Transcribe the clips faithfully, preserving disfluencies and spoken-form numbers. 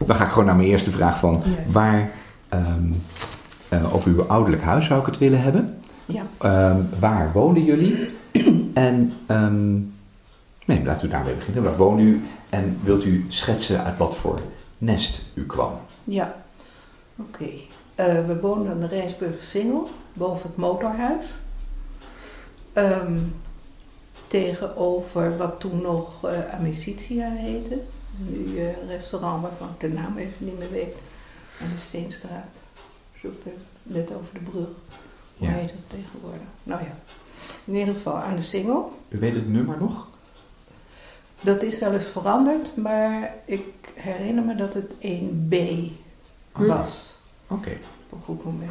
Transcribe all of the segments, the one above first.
Dan ga ik gewoon naar mijn eerste vraag van Ja. waar, um, uh, over uw ouderlijk huis zou ik het willen hebben. Ja. Um, waar woonden jullie? En, um, nee, laten we daarmee beginnen. Waar woonde u? En wilt u schetsen uit wat voor nest u kwam? Ja, oké. Okay. Uh, we woonden aan de Rijnsburger Singel, boven het motorhuis. Um, tegenover wat toen nog uh, Amicitia heette. Nu uh, een restaurant waarvan ik de naam even niet meer weet. Aan de Steenstraat. Zo net over de brug. Hoe ja. heet dat tegenwoordig? Nou ja, in ieder geval aan de Singel. U weet het nummer nog? Dat is wel eens veranderd, maar ik herinner me dat het één B was. Oké. Okay. Op een goed moment.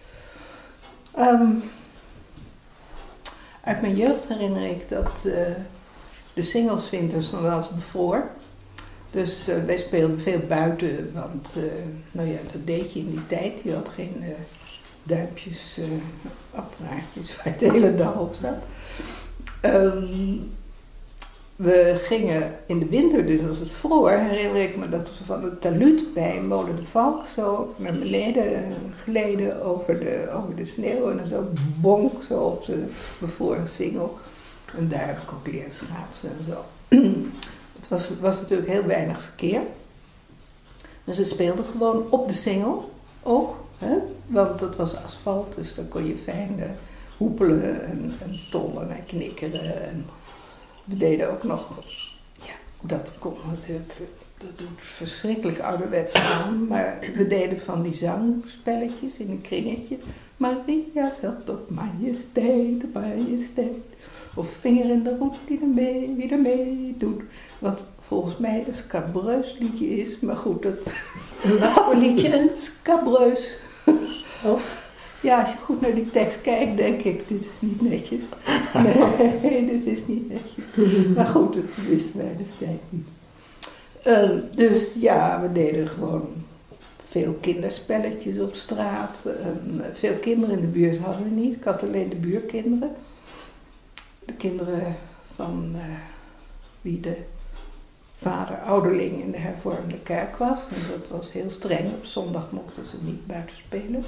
Um, uit mijn jeugd herinner ik dat uh, de Singelswinters nog wel eens bevroor. Dus uh, wij speelden veel buiten, want uh, nou ja, dat deed je in die tijd. Je had geen uh, duimpjes, uh, apparaatjes waar je de hele dag op zat. Um, we gingen in de winter, dus als het vroor, herinner ik me dat we van het talud bij Molen de Valk zo naar beneden gleden over de, over de sneeuw en dan zo bonk zo op de bevroren Singel. En daar heb ik ook leren schaatsen en zo. Het was, was natuurlijk heel weinig verkeer. Dus we speelden gewoon op de Singel ook, hè? Want dat was asfalt, dus daar kon je fijn uh, hoepelen en, en tollen en knikkeren. En we deden ook nog, ja, dat kon natuurlijk, dat doet verschrikkelijk ouderwets aan, maar we deden van die zangspelletjes in een kringetje. Maria zat op majesteit, majesteit. Of vinger in de roet die er mee, wie er mee doet. Wat volgens mij een scabreus liedje is, maar goed, dat... Wat voor liedje? Een scabreus. Oh. Ja, als je goed naar die tekst kijkt, denk ik, dit is niet netjes. Nee, dit is niet netjes. Maar goed, dat wisten wij destijds niet. Uh, dus ja, we deden gewoon veel kinderspelletjes op straat. Uh, veel kinderen in de buurt hadden we niet. Ik had alleen de buurkinderen. De kinderen van uh, wie de vader ouderling in de hervormde kerk was. En dat was heel streng. Op zondag mochten ze niet buiten spelen.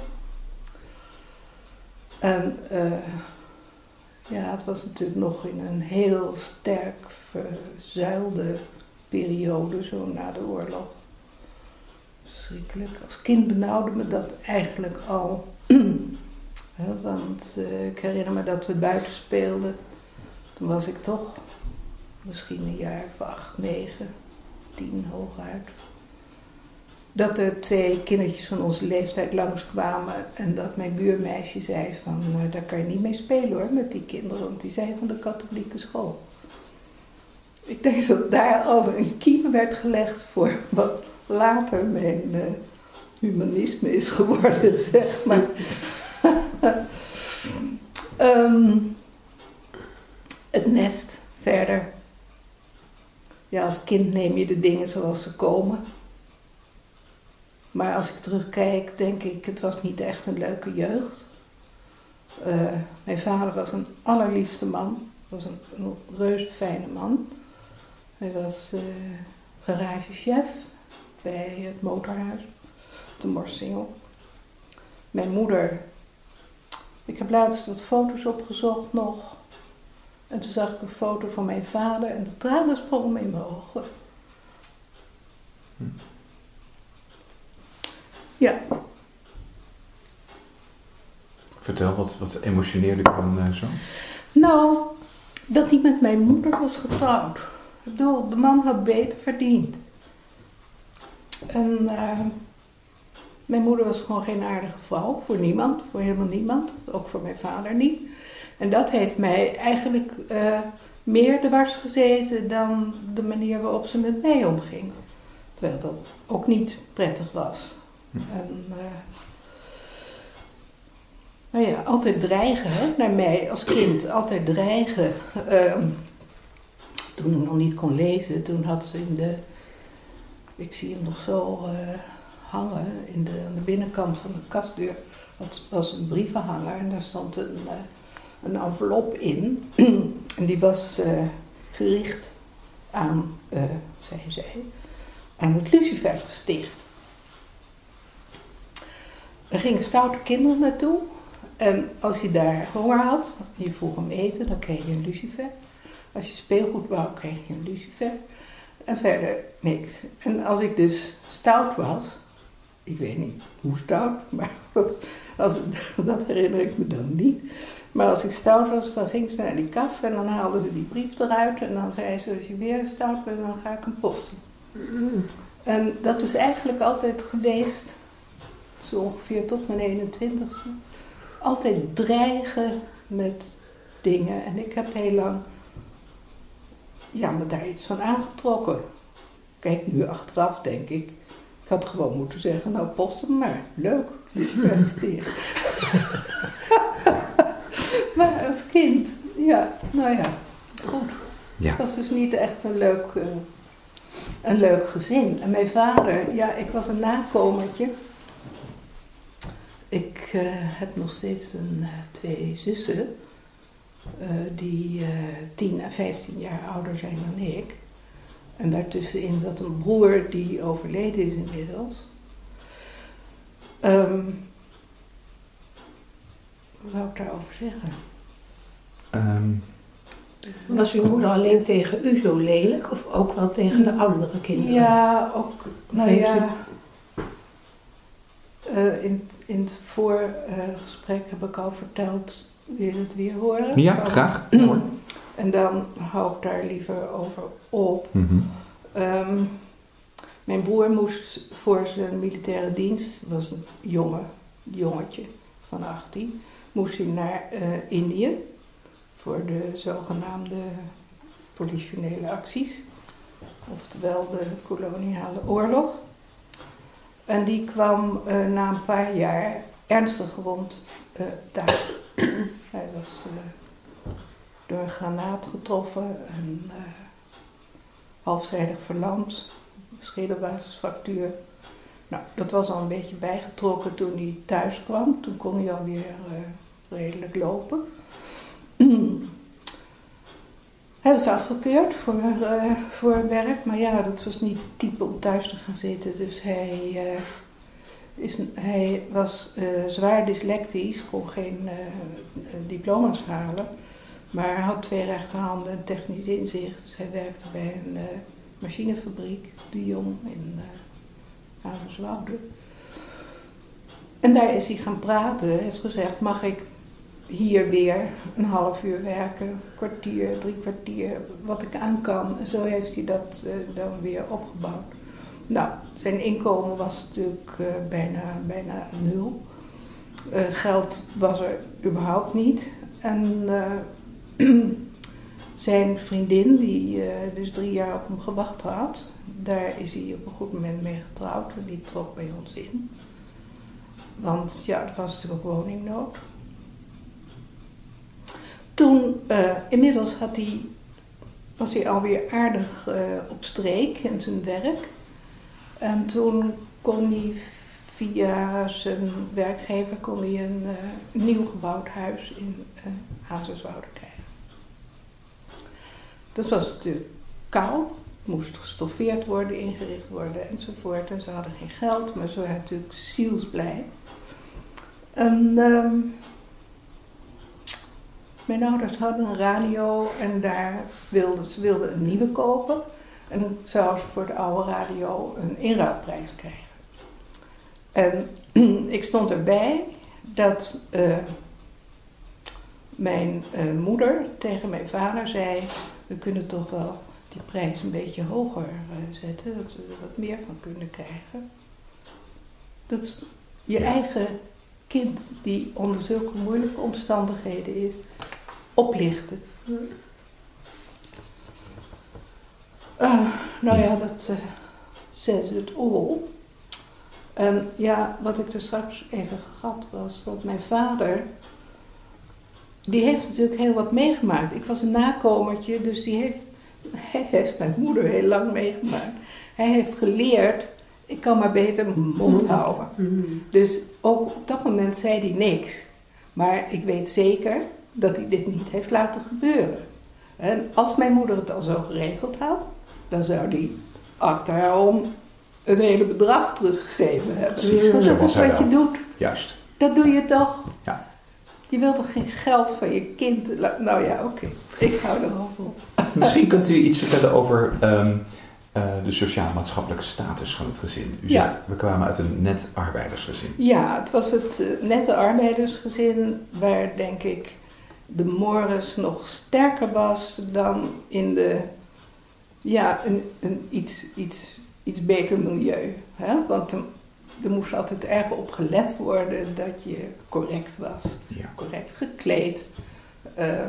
En uh, ja, het was natuurlijk nog in een heel sterk verzuilde periode, zo na de oorlog. Verschrikkelijk. Als kind benauwde me dat eigenlijk al. Ja, want uh, ik herinner me dat we buiten speelden. Toen was ik toch misschien een jaar of acht, negen, tien hooguit. Dat er twee kindertjes van onze leeftijd langskwamen en dat mijn buurmeisje zei van, nou, daar kan je niet mee spelen hoor, met die kinderen, want die zijn van de katholieke school. Ik denk dat daar al een kiem werd gelegd voor wat later mijn uh, humanisme is geworden, zeg maar. um, het nest verder. Ja, als kind neem je de dingen zoals ze komen. Maar als ik terugkijk, denk ik, het was niet echt een leuke jeugd. Uh, mijn vader was een allerliefste man. Was een, een reuze fijne man. Hij was uh, garagechef bij het motorhuis, de Morsingel. Mijn moeder, ik heb laatst wat foto's opgezocht nog. En toen zag ik een foto van mijn vader en de tranen sprongen me in mijn ogen. Hm. Ja. Vertel, wat, wat emotioneerde ik dan uh, zo? Nou, dat hij met mijn moeder was getrouwd. Ik bedoel, de man had beter verdiend. En uh, mijn moeder was gewoon geen aardige vrouw. Voor niemand, voor helemaal niemand. Ook voor mijn vader niet. En dat heeft mij eigenlijk uh, meer dwars gezeten dan de manier waarop ze met mij omging. Terwijl dat ook niet prettig was. En, uh, maar ja, altijd dreigen, hè, naar mij als kind, altijd dreigen. Uh, toen ik nog niet kon lezen, toen had ze in de, ik zie hem nog zo uh, hangen, in de, aan de binnenkant van de kastdeur, dat was een brievenhanger en daar stond een, uh, een envelop in. En die was uh, gericht aan, uh, zei zij, aan het Lucifersgesticht. Er gingen stoute kinderen naartoe. En als je daar honger had, en je vroeg om eten, dan kreeg je een lucifer. Als je speelgoed wou, kreeg je een lucifer. En verder niks. En als ik dus stout was, ik weet niet hoe stout, maar als, dat herinner ik me dan niet. Maar als ik stout was, dan ging ze naar die kast en dan haalden ze die brief eruit. En dan zei ze, als je weer stout bent, dan ga ik hem posten. Mm. En dat is eigenlijk altijd geweest, zo ongeveer tot mijn eenentwintigste. Altijd dreigen met dingen. En ik heb heel lang ja, me daar iets van aangetrokken. Kijk, nu achteraf denk ik, ik had gewoon moeten zeggen, nou post hem maar. Leuk, feliciteren. Maar als kind, ja, nou ja, goed. Ja. Het was dus niet echt een leuk, uh, een leuk gezin. En mijn vader, ja, ik was een nakomertje. Ik uh, heb nog steeds een, uh, twee zussen uh, die uh, tien en vijftien jaar ouder zijn dan ik. En daartussenin zat een broer die overleden is inmiddels. Um, wat zou ik daarover zeggen? Um, Was uw moeder alleen tegen u zo lelijk of ook wel tegen de andere kinderen? Ja, ook. Nou ja. Uh, in, in het voorgesprek uh, heb ik al verteld, wil je het weer horen? Ja, van, graag. Ja, en dan hou ik daar liever over op. Mm-hmm. Um, mijn broer moest voor zijn militaire dienst, was een jongen, jongetje van achttien, moest hij naar uh, Indië voor de zogenaamde politionele acties, oftewel de koloniale oorlog. En die kwam uh, na een paar jaar ernstig gewond uh, thuis. Hij was uh, door een granaat getroffen en uh, halfzijdig verlamd, schedelbasisfractuur. Nou, dat was al een beetje bijgetrokken toen hij thuis kwam. Toen kon hij alweer uh, redelijk lopen. Hij was afgekeurd voor, uh, voor werk, maar ja, dat was niet het type om thuis te gaan zitten. Dus hij, uh, is, hij was uh, zwaar dyslectisch, kon geen uh, diploma's halen. Maar hij had twee rechterhanden en technisch inzicht. Dus hij werkte bij een uh, machinefabriek, de Jong in uh, Hazerswoude. En daar is hij gaan praten. Hij heeft gezegd, mag ik hier weer een half uur werken, een kwartier, drie kwartier, wat ik aan kan. En zo heeft hij dat uh, dan weer opgebouwd. Nou, zijn inkomen was natuurlijk uh, bijna, bijna nul. Uh, geld was er überhaupt niet. En uh, zijn vriendin, die uh, dus drie jaar op hem gewacht had, daar is hij op een goed moment mee getrouwd. Die trok bij ons in. Want ja, er was natuurlijk ook woningnood. Toen, uh, inmiddels had hij, was hij alweer aardig uh, op streek in zijn werk. En toen kon hij via zijn werkgever kon hij een uh, nieuw gebouwd huis in uh, Hazerswoude krijgen. Dat was natuurlijk kaal, moest gestoffeerd worden, ingericht worden enzovoort. En ze hadden geen geld, maar ze waren natuurlijk zielsblij. En um, mijn ouders hadden een radio en daar wilden ze wilden een nieuwe kopen. En dan zou ze voor de oude radio een inruilprijs krijgen. En ik stond erbij dat uh, mijn uh, moeder tegen mijn vader zei, we kunnen toch wel die prijs een beetje hoger uh, zetten, dat we er wat meer van kunnen krijgen. Dat is je ja. eigen kind die onder zulke moeilijke omstandigheden is, oplichten. Uh, nou ja, dat uh, says it all. En ja, wat ik er straks even vergat was dat mijn vader, die heeft natuurlijk heel wat meegemaakt. Ik was een nakomertje, dus die heeft, hij heeft mijn moeder heel lang meegemaakt. Hij heeft geleerd, ik kan maar beter mijn mond houden. Mm-hmm. Dus ook op dat moment zei hij niks. Maar ik weet zeker dat hij dit niet heeft laten gebeuren. En als mijn moeder het al zo geregeld had, dan zou hij achter haar om het hele bedrag teruggegeven hebben. Precies, Want zo dat was is hij wat je wel. doet. Juist. Dat doe je toch? Ja. Je wilt toch geen geld van je kind? la- Nou ja, oké. Ik hou er al op. Misschien kunt u iets vertellen over ehm, uh, de sociaal-maatschappelijke status van het gezin. U Ja. zegt, we kwamen uit een net arbeidersgezin. Ja, het was het uh, nette arbeidersgezin waar, denk ik, de mores nog sterker was dan in de, ja, een, een iets, iets, iets beter milieu. Hè? Want er, er moest altijd erg op gelet worden dat je correct was, Ja. correct gekleed. Uh,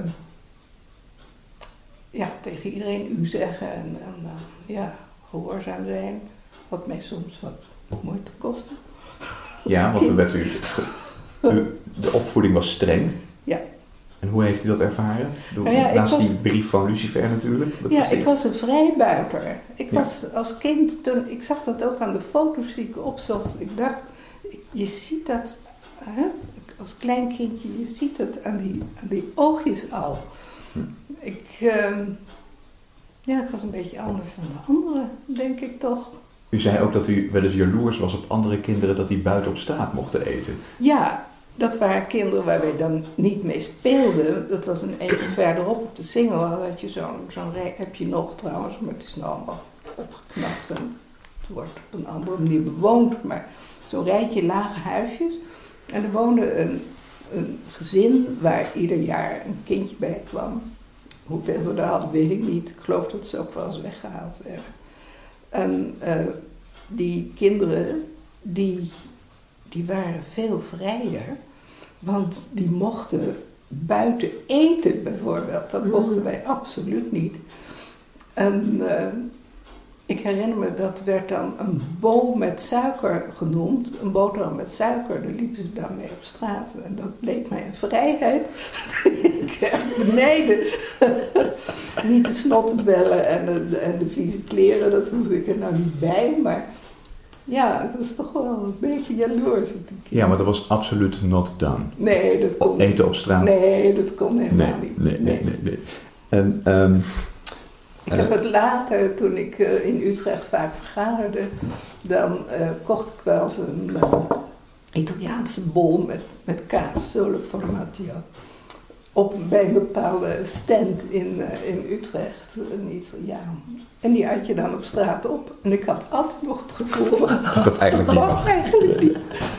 ja, tegen iedereen u zeggen en, en uh, ja, gehoorzaam zijn. Wat mij soms wat moeite kostte. Ja, want er werd u, u, de opvoeding was streng. Ja. En hoe heeft u dat ervaren? Door, Nou ja, naast was, die brief van Lucifer natuurlijk. Dat ja, is ik was een vrijbuiter. Ik Ja. was als kind, toen, ik zag dat ook aan de foto's die ik opzocht. Ik dacht, ik, je ziet dat, hè, als klein kindje, je ziet dat aan die, aan die oogjes al. Hm. Ik, uh, ja, ik was een beetje anders dan de anderen, denk ik toch. U zei ook dat u wel eens jaloers was op andere kinderen dat die buiten op straat mochten eten. Ja, dat waren kinderen waar wij dan niet mee speelden. Dat was een eentje verderop op de Singel. Had je zo'n, zo'n rij, heb je nog trouwens, maar het is nou allemaal opgeknapt en het wordt op een andere manier bewoond. Maar zo'n rijtje lage huisjes. En er woonde een, een gezin waar ieder jaar een kindje bij kwam. Hoeveel ze er hadden, weet ik niet. Ik geloof dat ze ook wel eens weggehaald werden. En uh, die kinderen, die, die waren veel vrijer. Want die mochten buiten eten bijvoorbeeld. Dat mochten wij absoluut niet. En uh, ik herinner me, dat werd dan een bol met suiker genoemd. Een boterham met suiker, daar liepen ze dan mee op straat. En dat leek mij een vrijheid. Ik echt beneden. Niet de snotten bellen en de, en de vieze kleren, dat hoefde ik er nou niet bij. Maar ja, dat was toch wel een beetje jaloers. Ja, maar dat was absoluut not done. Nee, dat kon Eten niet. op straat? Nee, dat kon helemaal nee, niet. Nee, nee, nee. nee. En, um, ik heb het later, toen ik uh, in Utrecht vaak vergaderde, dan uh, kocht ik wel eens een uh, Italiaanse bol met, met kaas, solo formaggio. Op, bij een bepaalde stand in, uh, in Utrecht, een Italiaan. En die had je dan op straat op. En ik had altijd nog het gevoel dat dat eigenlijk niet mag. Eigenlijk niet.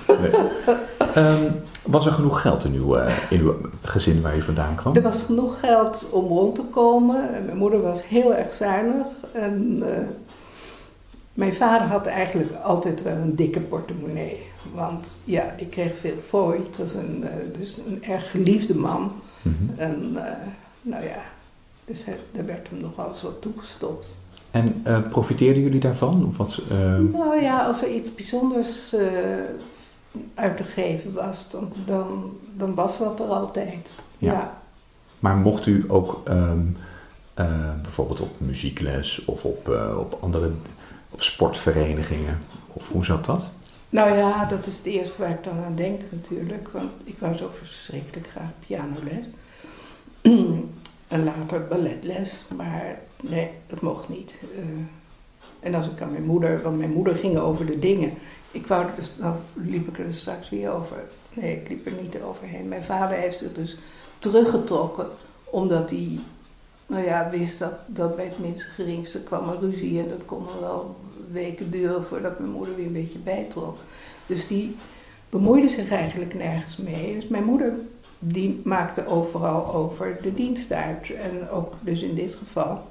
Nee. Um, was er genoeg geld in uw, uh, in uw gezin waar u vandaan kwam? Er was genoeg geld om rond te komen. En mijn moeder was heel erg zuinig. En uh, mijn vader had eigenlijk altijd wel een dikke portemonnee. Want ja, die kreeg veel fooi. Het was een, uh, dus een erg geliefde man. Mm-hmm. En uh, nou ja, dus hij, daar werd hem nogal eens wat toegestopt. En uh, profiteerden jullie daarvan? Of wat, uh... Nou ja, als er iets bijzonders uh, uit te geven was, dan, dan, dan was dat er altijd. Ja. Ja. Maar mocht u ook um, uh, bijvoorbeeld op muziekles of op, uh, op andere op sportverenigingen? Of hoe zat dat? Nou ja, dat is het eerste waar ik dan aan denk natuurlijk. Want ik wou zo verschrikkelijk graag pianoles. En later balletles, maar nee, dat mocht niet. Uh, en als ik aan mijn moeder, want mijn moeder ging over de dingen. Ik wou er dus, nou liep ik er dus straks weer over. Nee, ik liep er niet overheen. Mijn vader heeft zich dus teruggetrokken, omdat hij, nou ja, wist dat, dat bij het minste geringste kwam een ruzie. En dat kon nog wel weken duren voordat mijn moeder weer een beetje bijtrok. Dus die bemoeide zich eigenlijk nergens mee. Dus mijn moeder, die maakte overal over de dienst uit. En ook dus in dit geval.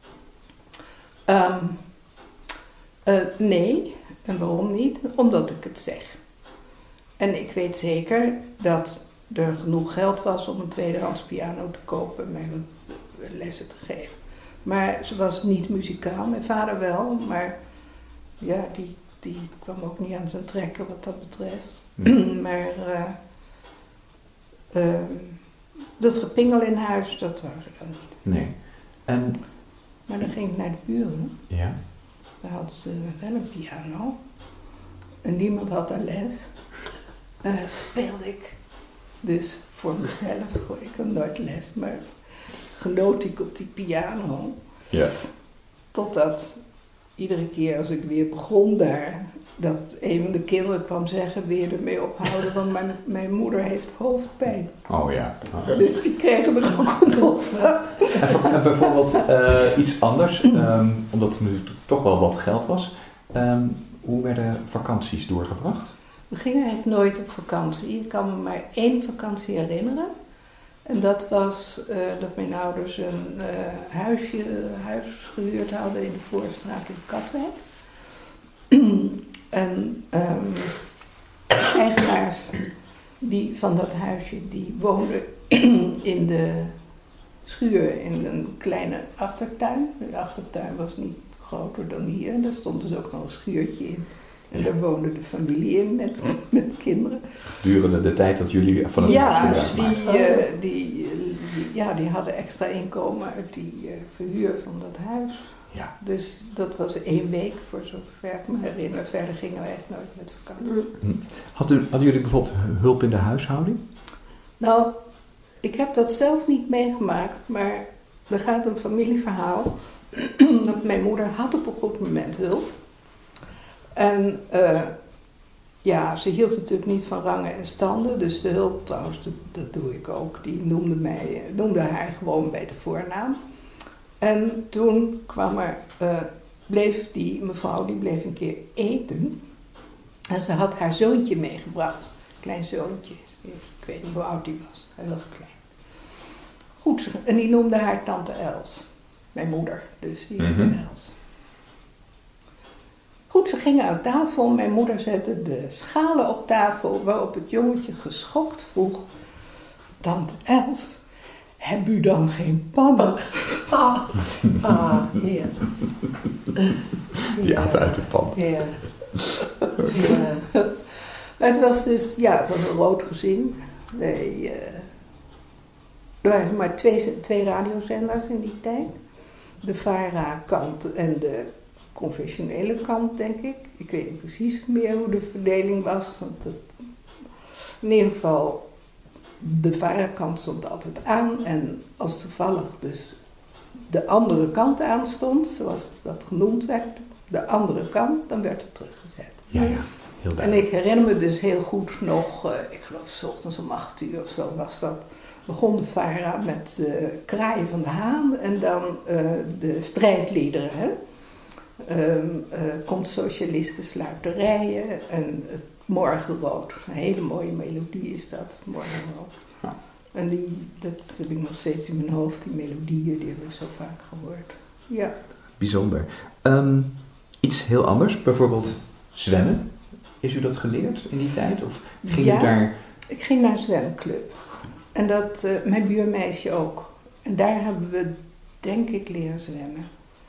Um, uh, nee, en waarom niet? Omdat ik het zeg. En ik weet zeker dat er genoeg geld was om een tweedehands piano te kopen en mij wat lessen te geven. Maar ze was niet muzikaal, mijn vader wel, maar ja, die, die kwam ook niet aan zijn trekken wat dat betreft. Nee. Maar uh, uh, dat gepingel in huis, dat wou ze dan niet. Nee. En... Maar dan ging ik naar de buren. Ja. Daar hadden ze wel een piano. En niemand had daar les. En dan speelde ik dus voor mezelf. Ik had nooit les, maar genoot ik op die piano. Ja. Totdat iedere keer als ik weer begon daar, dat een van de kinderen kwam zeggen, weer ermee ophouden, want mijn, mijn moeder heeft hoofdpijn. Oh ja. Oh. Dus die kregen er ook genoeg van. En, voor, en bijvoorbeeld uh, iets anders, um, omdat er natuurlijk toch wel wat geld was. Um, hoe werden vakanties doorgebracht? We gingen eigenlijk nooit op vakantie. Ik kan me maar één vakantie herinneren. En dat was uh, dat mijn ouders een uh, huisje, huis gehuurd hadden in de Voorstraat in Katwijk. En um, de eigenaars die, van dat huisje, die woonden in de schuur in een kleine achtertuin. De achtertuin was niet groter dan hier. En daar stond dus ook nog een schuurtje in. En daar woonde de familie in met, met kinderen. Durende de tijd dat jullie van het ja, huis die, maakten? uh, die, die, ja, die hadden extra inkomen uit die uh, verhuur van dat huis. Ja. Dus dat was één week, voor zover ik me herinner. Verder gingen we echt nooit met vakantie. Hadden, hadden jullie bijvoorbeeld hulp in de huishouding? Nou, ik heb dat zelf niet meegemaakt, maar er gaat een familieverhaal. Dat mijn moeder had op een goed moment hulp. En uh, ja, ze hield natuurlijk niet van rangen en standen. Dus de hulp trouwens, dat, dat doe ik ook. Die noemde, mij, noemde haar gewoon bij de voornaam. En toen kwam er, uh, bleef die mevrouw, die bleef een keer eten. En ze had haar zoontje meegebracht. Klein zoontje. Ik weet niet hoe oud die was. Hij was klein. Goed, en die noemde haar tante Els. Mijn moeder, dus die heette Mm-hmm. Els. Goed, ze gingen aan tafel. Mijn moeder zette de schalen op tafel, waarop het jongetje geschokt vroeg: Tante Els, heb u dan geen pannen? Ah, ah ja. Die aten uit de pan. Ja. Ja. Maar het was dus, ja, het was een rood gezin. Wij, uh, er waren maar twee, twee radiozenders in die tijd. De VARA-kant en de confessionele kant, denk ik. Ik weet niet precies meer hoe de verdeling was. Want het, in ieder geval, de VARA-kant stond altijd aan. En als toevallig dus de andere kant aanstond, zoals dat genoemd werd, de andere kant, dan werd het teruggezet. Ja, ja. Heel En duidelijk. ik herinner me dus heel goed nog, uh, ik geloof 's ochtends om acht uur of zo was dat, begon de VARA met uh, Kraaien van de Haan en dan uh, de strijdliederen. Hè? Um, uh, Komt socialisten sluiterijen en het Morgenrood. Een hele mooie melodie is dat, Morgenrood. Ja. En die, dat heb ik nog steeds in mijn hoofd, die melodieën, die heb ik zo vaak gehoord. Ja. Bijzonder. Um, iets heel anders, bijvoorbeeld zwemmen. Is u dat geleerd in die tijd? Of ging Ja. u daar... Ik ging naar een zwemclub. En dat, uh, mijn buurmeisje ook. En daar hebben we, denk ik, leren zwemmen.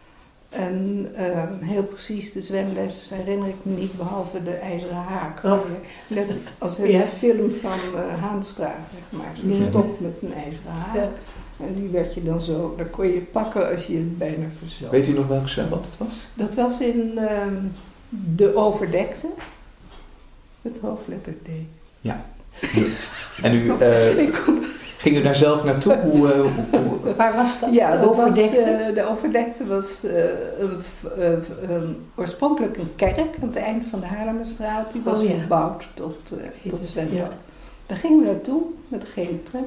En uh, heel precies de zwemles herinner ik me niet, behalve de ijzeren haak. Oh. Net als in Ja. de film van uh, Haanstra, zeg maar. Zo Ja. stopt met een ijzeren haak. Ja. En die werd je dan zo, daar kon je pakken als je het bijna verzoog. Weet u nog welk zwembad het was? Dat was in uh, de overdekte. Het hoofdletter D. Ja. En u, uh, Ik kon ging u daar zelf naartoe? Hoe, uh, hoe, hoe... Waar was dat? Ja, De dat was, overdekte? uh, de overdekte was uh, een, uh, um, oorspronkelijk een kerk aan het eind van de Haarlemmerstraat. Die was Oh, ja. verbouwd tot, uh, tot zwembad. Ja. Daar gingen we naartoe met de gele tram.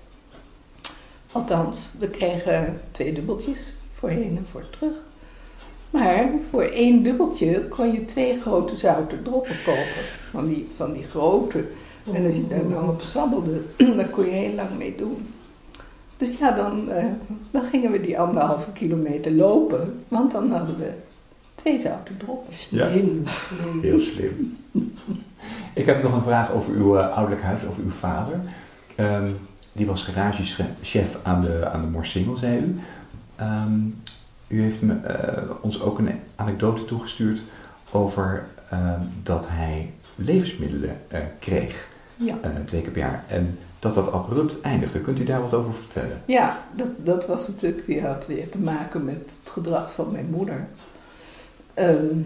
Althans, we kregen twee dubbeltjes, voorheen en voor terug. Maar voor één dubbeltje kon je twee grote zouten droppen kopen. Van die, van die grote. En als je daar dan op sabbelde, dan kon je heel lang mee doen. Dus ja, dan, uh, dan gingen we die anderhalve kilometer lopen. Want dan hadden we twee zouten droppen. Ja. Slim, slim. Heel slim. Ik heb nog een vraag over uw uh, ouderlijk huis, over uw vader. Um, die was garagechef aan de, aan de Morsingel, zei u. Um, u heeft me, uh, ons ook een anekdote toegestuurd over uh, dat hij levensmiddelen uh, kreeg. Ja. Uh, twee keer per jaar. En dat dat abrupt eindigde. Kunt u daar wat over vertellen? Ja, dat, dat was natuurlijk weer, had weer te maken met het gedrag van mijn moeder. Um,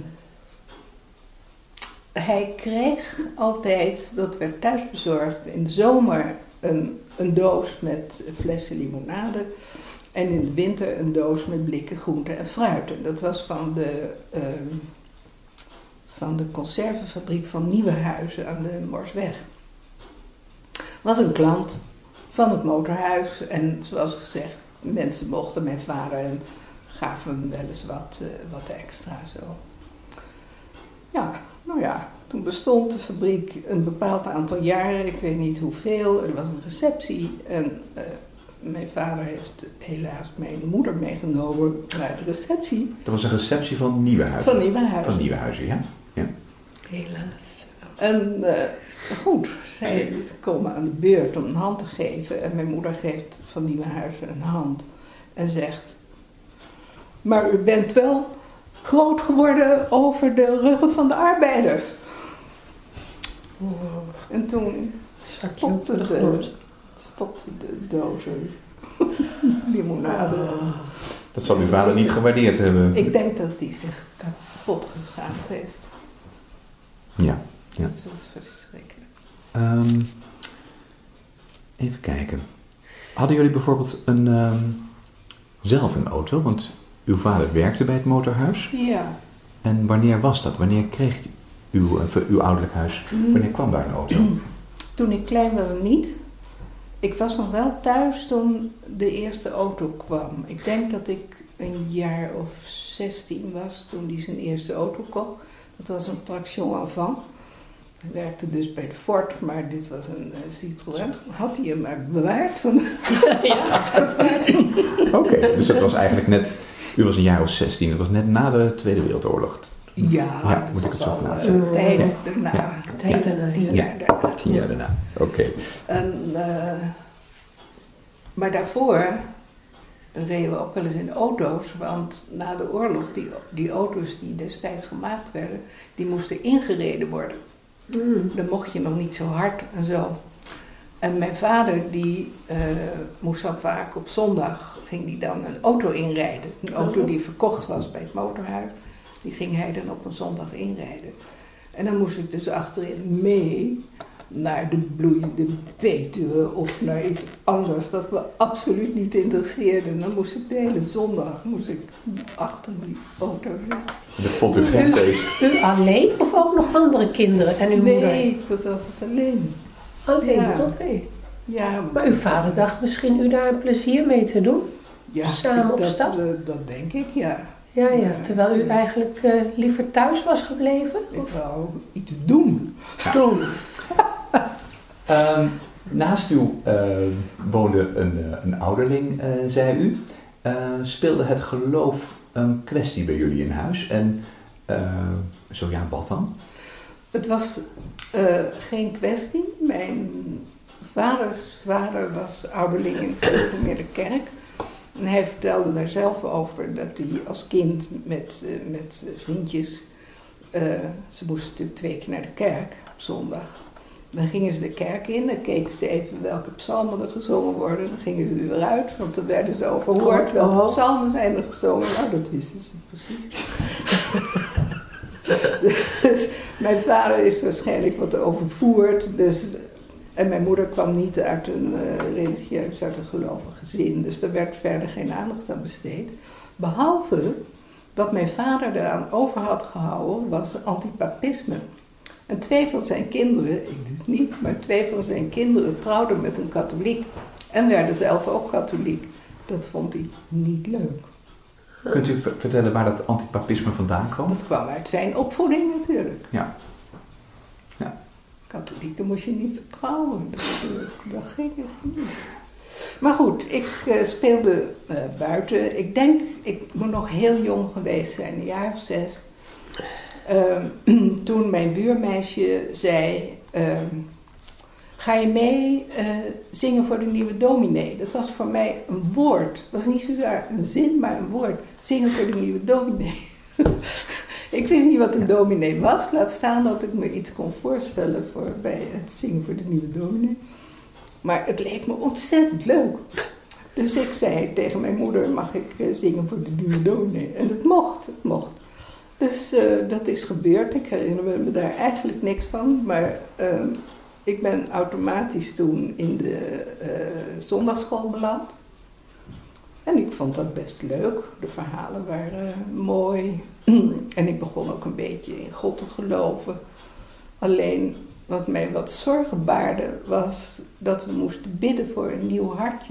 hij kreeg altijd, dat werd thuis bezorgd, in de zomer een, een doos met flessen limonade. En in de winter een doos met blikken groenten en fruiten. Dat was van de, uh, van de conservenfabriek van Nieuwenhuizen aan de Morsweg. Was een klant van het motorhuis. En zoals gezegd, mensen mochten mijn vader en gaven hem wel eens wat, uh, wat extra zo. Ja, nou ja, toen bestond de fabriek een bepaald aantal jaren. Ik weet niet hoeveel. Er was een receptie en... Uh, Mijn vader heeft helaas mijn moeder meegenomen naar de receptie. Dat was een receptie van Nieuwenhuizen? Van Nieuwenhuizen. Van Nieuwenhuizen, ja. ja. Helaas. En uh, goed, zij komen aan de beurt om een hand te geven. En mijn moeder geeft van Nieuwenhuizen een hand. En zegt, maar u bent wel groot geworden over de ruggen van de arbeiders. Oh. En toen stopte de... stopte de dozen limonade. Oh. Dat zal uw vader niet gewaardeerd hebben. Ik denk dat hij zich kapot geschaamd heeft. Ja. ja. Dat was verschrikkelijk. Um, even kijken. Hadden jullie bijvoorbeeld een, um, zelf een auto? Want uw vader werkte bij het motorhuis. Ja. En wanneer was dat? Wanneer kreeg uw, uw ouderlijk huis? Wanneer kwam daar een auto? Toen ik klein was niet. Ik was nog wel thuis toen de eerste auto kwam. Ik denk dat ik een jaar of zestien was toen hij zijn eerste auto kocht. Dat was een traction avant. Hij werkte dus bij de Ford, maar dit was een uh, Citroën. Had hij hem maar bewaard? Van... Ja, uiteraard. Oké, okay, dus dat was eigenlijk net... U was een jaar of zestien. Dat was net na de Tweede Wereldoorlog. Ja, ja dat moet was ik het zo al plaatsen. uh, tijd ja. daarna. Ja. Tijd daarna, Tien ja. jaar daarna. Tien jaar daarna, oké. Okay. En, uh, maar daarvoor reden we ook wel eens in auto's, want na de oorlog, die, die auto's die destijds gemaakt werden, die moesten ingereden worden. Mm. Dan mocht je nog niet zo hard en zo. En mijn vader die uh, moest dan vaak op zondag, ging die dan een auto inrijden. Een auto die verkocht was bij het motorhuis, die ging hij dan op een zondag inrijden. En dan moest ik dus achterin mee naar de bloeiende Betuwe of naar iets anders dat me absoluut niet interesseerde. En dan moest ik de hele zondag moest ik achter die auto rijden. Dat vond u geen feest? U alleen of ook nog andere kinderen en uw nee, moeder? Nee, ik was altijd alleen. Alleen, Ja. oké. Okay. Ja, Maar uw vader dacht misschien u daar een plezier mee te doen? ja, samen op dat, stap? Dat, dat denk ik, ja. Ja, ja. Terwijl u eigenlijk uh, liever thuis was gebleven? Ik wou iets doen. Ja. Doen. Um, naast u uh, woonde een, uh, een ouderling, uh, zei u. Uh, speelde het geloof een kwestie bij jullie in huis? En uh, zo ja, wat dan? Het was uh, geen kwestie. Mijn vaders vader was ouderling in de gereformeerde kerk. En hij vertelde daar zelf over dat hij als kind met, uh, met vriendjes... Uh, ze moesten natuurlijk twee keer naar de kerk op zondag. Dan gingen ze de kerk in, dan keken ze even welke psalmen er gezongen worden. Dan gingen ze er weer uit, want dan werden ze overhoord. Welke oh. psalmen zijn er gezongen? Nou, dat wisten ze precies. Dus mijn vader is waarschijnlijk wat overvoerd. Dus, en mijn moeder kwam niet uit een uh, religieus, uit een gelovig gezin. Dus daar werd verder geen aandacht aan besteed. Behalve, wat mijn vader eraan over had gehouden, was antipapisme. En twee van zijn kinderen, ik dus niet, maar twee van zijn kinderen trouwden met een katholiek. En werden zelf ook katholiek. Dat vond hij niet leuk. Kunt u v- vertellen waar dat antipapisme vandaan kwam? Dat kwam uit zijn opvoeding natuurlijk. Ja. ja. Katholieken moest je niet vertrouwen. Dat, dat ging het niet. Maar goed, ik uh, speelde uh, buiten. Ik denk, ik moet nog heel jong geweest zijn, een jaar of zes. Uh, toen mijn buurmeisje zei, uh, ga je mee uh, zingen voor de nieuwe dominee? Dat was voor mij een woord. Het was niet zozeer een zin, maar een woord. Zingen voor de nieuwe dominee. Ik wist niet wat een dominee was. Laat staan dat ik me iets kon voorstellen voor, bij het zingen voor de nieuwe dominee. Maar het leek me ontzettend leuk. Dus ik zei tegen mijn moeder, mag ik uh, zingen voor de nieuwe dominee? En dat mocht, het mocht. Dus uh, dat is gebeurd. Ik herinner me daar eigenlijk niks van. Maar uh, ik ben automatisch toen in de uh, zondagsschool beland. En ik vond dat best leuk. De verhalen waren mooi. En ik begon ook een beetje in God te geloven. Alleen wat mij wat zorgen baarde was dat we moesten bidden voor een nieuw hartje.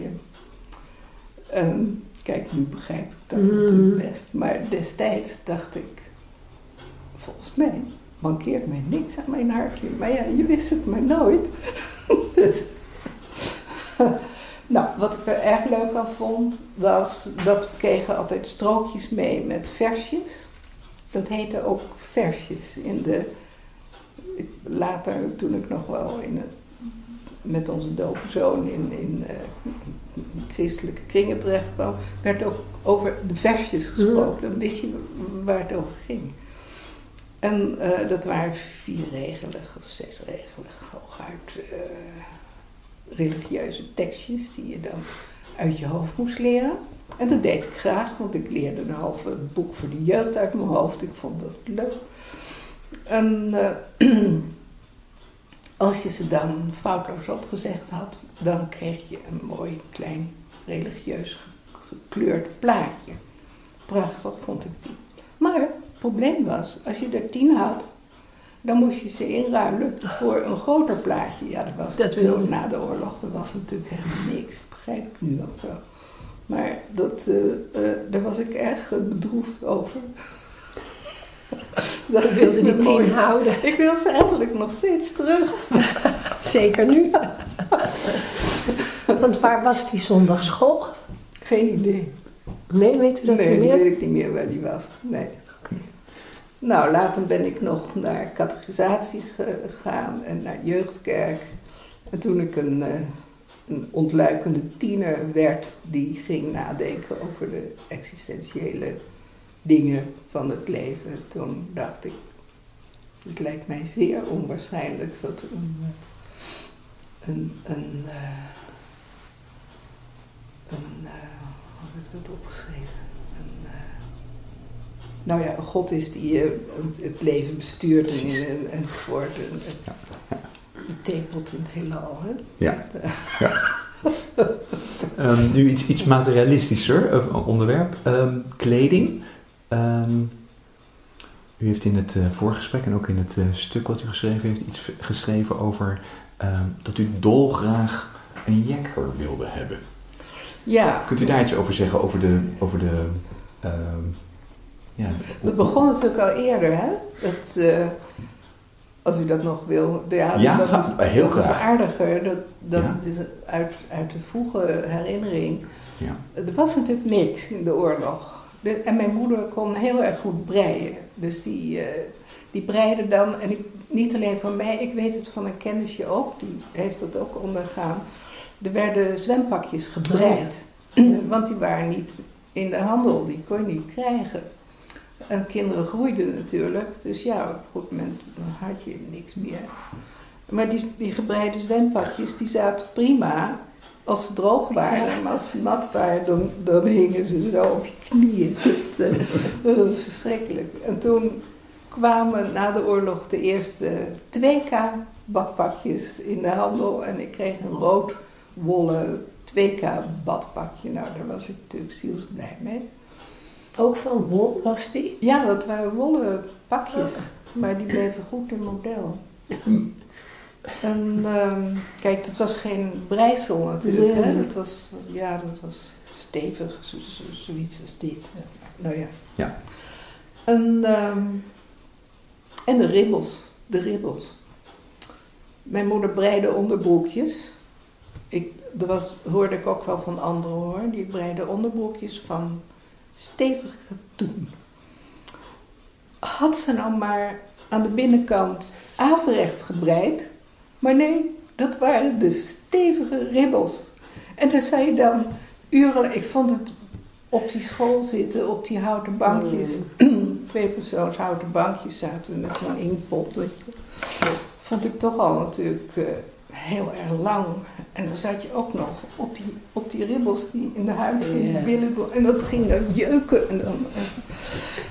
Um, kijk, nu begrijp ik dat Mm. natuurlijk best. Maar destijds dacht ik, volgens mij mankeert mij niks aan mijn hartje. Maar ja, je wist het maar nooit. Dus, nou, wat ik er erg leuk aan vond, was dat we kregen altijd strookjes mee met versjes. Dat heette ook versjes. In de, ik, later, toen ik nog wel in het, met onze dove zoon in, in uh, christelijke kringen terecht kwam, werd ook over de versjes gesproken. Dan wist je waar het over ging. En uh, dat waren vierregelig of zesregelig, hooguit uh, religieuze tekstjes die je dan uit je hoofd moest leren. En dat deed ik graag, want ik leerde een halve boek voor de jeugd uit mijn hoofd. Ik vond dat leuk. En uh, als je ze dan foutloos opgezegd had, dan kreeg je een mooi klein religieus gekleurd plaatje. Prachtig vond ik die. Maar het probleem was, als je er tien had, dan moest je ze inruilen voor een groter plaatje. Ja, dat was Dat zo weet ik. na de oorlog, er was natuurlijk helemaal niks. Dat begrijp ik nu ook wel. Maar dat, uh, uh, daar was ik erg uh, bedroefd over. Ik wilde die tien houden. Ik wil ze eigenlijk nog steeds terug. Zeker nu. Want waar was die zondagschool? Geen idee. Nee, weet u dat Nee, niet die meer? weet ik niet meer waar die was. Nee. Nou, later ben ik nog naar catechisatie gegaan en naar jeugdkerk. En toen ik een, uh, een ontluikende tiener werd, die ging nadenken over de existentiële dingen van het leven. Toen dacht ik, het lijkt mij zeer onwaarschijnlijk dat een, een, een, uh, een uh, hoe heb ik dat opgeschreven? Een, uh, nou ja, een God is die uh, het leven bestuurt en, en, enzovoort. En, Ja. die tepelt in het heelal, hè? Ja. ja. um, nu iets, iets materialistischer uh, onderwerp. Um, kleding. Um, u heeft in het uh, voorgesprek en ook in het uh, stuk wat u geschreven heeft iets geschreven over um, dat u dolgraag een jekker wilde hebben. Ja. Kunt u daar iets over zeggen, over de... Over de um, ja, dat begon natuurlijk al eerder, hè? Het, uh, als u dat nog wil. Ja, ja dat, ga, is, heel dat graag. is aardiger. Dat, dat Ja. het is uit, uit de vroege herinnering. Ja. Er was natuurlijk niks in de oorlog. De, en mijn moeder kon heel erg goed breien. Dus die, uh, die breide dan, en ik, niet alleen van mij, ik weet het van een kennisje ook, die heeft dat ook ondergaan. Er werden zwempakjes gebreid, want die waren niet in de handel, die kon je niet krijgen. En kinderen groeiden natuurlijk, dus ja, op een goed moment dan had je niks meer. Maar die, die gebreide zwempakjes, die zaten prima als ze droog waren, maar als ze nat waren, dan, dan hingen ze zo op je knieën. Dat, uh, dat was verschrikkelijk. En toen kwamen na de oorlog de eerste twee K badpakjes in de handel en ik kreeg een rood wollen twee K badpakje. Nou, daar was ik natuurlijk zielsblij mee. Ook van wol was die? Ja, dat waren wollen pakjes, maar die bleven goed in model. En um, kijk, dat was geen breisel natuurlijk, nee. hè? Dat was, ja, dat was stevig, zo, zo, zoiets als dit. Nou ja. Ja. En, um, en de ribbels, de ribbels. Mijn moeder breide onderbroekjes. Ik, dat was, hoorde ik ook wel van anderen hoor, die breide onderbroekjes van stevig katoen. Had ze nou maar aan de binnenkant averechts gebreid, maar nee, dat waren de stevige ribbels. En dan zou je dan uren, ik vond het op die school zitten, op die houten bankjes, mm. twee persoons houten bankjes zaten met zo'n inkpot. Vond ik toch al natuurlijk uh, heel erg lang. En dan zat je ook nog op die, op die ribbels die in de huid van je billen. En dat ging dan jeuken. En dan, uh,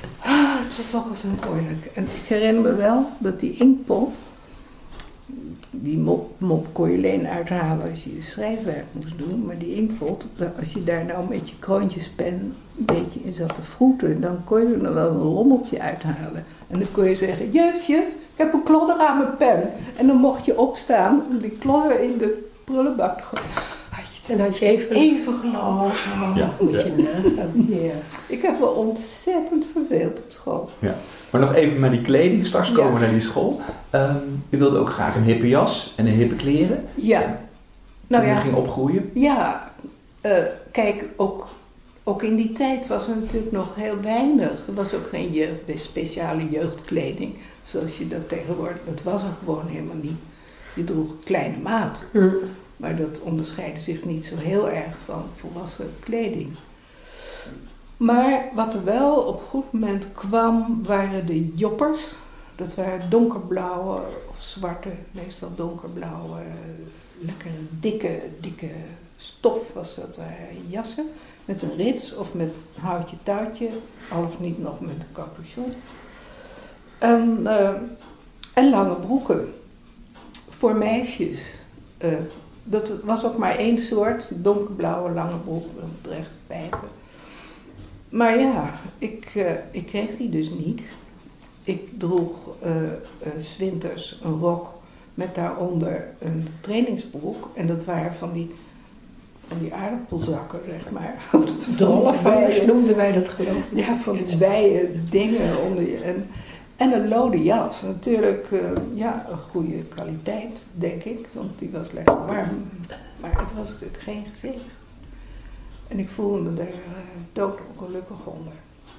ah, het was toch wel zo moeilijk. En ik herinner me wel dat die inkpot, die mop, mop kon je alleen uithalen als je je schrijfwerk moest doen. Maar die inkpot, als je daar nou met je kroontjespen een beetje in zat te vroeten, dan kon je er nog wel een rommeltje uithalen. En dan kon je zeggen, juf, juf, ik heb een klodder aan mijn pen. En dan mocht je opstaan om die klodder in de prullenbak te gooien. En had je even... Even gelopen. Oh, Ja, moet ja. je nagaan. Ja. Ik heb wel ontzettend verveeld op school. Ja. Maar nog even met die kleding, straks Ja. komen we naar die school. Um, u wilde ook graag een hippe jas en een hippe kleren. Ja. Nou Toen u ja, ging opgroeien. ja. Uh, kijk, ook, ook in die tijd was er natuurlijk nog heel weinig. Er was ook geen jeugd, speciale jeugdkleding. Zoals je dat tegenwoordig... Dat was er gewoon helemaal niet. Je droeg kleine maat. Hm. Maar dat onderscheidde zich niet zo heel erg van volwassen kleding. Maar wat er wel op een goed moment kwam, waren de joppers. Dat waren donkerblauwe of zwarte, meestal donkerblauwe, lekkere dikke, dikke stof was dat, waren jassen. Met een rits of met houtje touwtje, al of niet nog met een capuchon. En, uh, en lange broeken voor meisjes. Uh, Dat was ook maar één soort, donkerblauwe lange broek met rechte pijpen. Maar ja, ik, uh, ik kreeg die dus niet. Ik droeg uh, uh, 's winters een rok met daaronder een trainingsbroek. En dat waren van die, van die aardappelzakken, zeg maar. Drollenvangers noemden wij dat geloof ik. Ja, van die wijde dingen onder je. En, En een lode jas. Natuurlijk, uh, ja, een goede kwaliteit, denk ik. Want die was lekker warm. Maar het was natuurlijk geen gezicht. En ik voelde me er uh, doodongelukkig onder.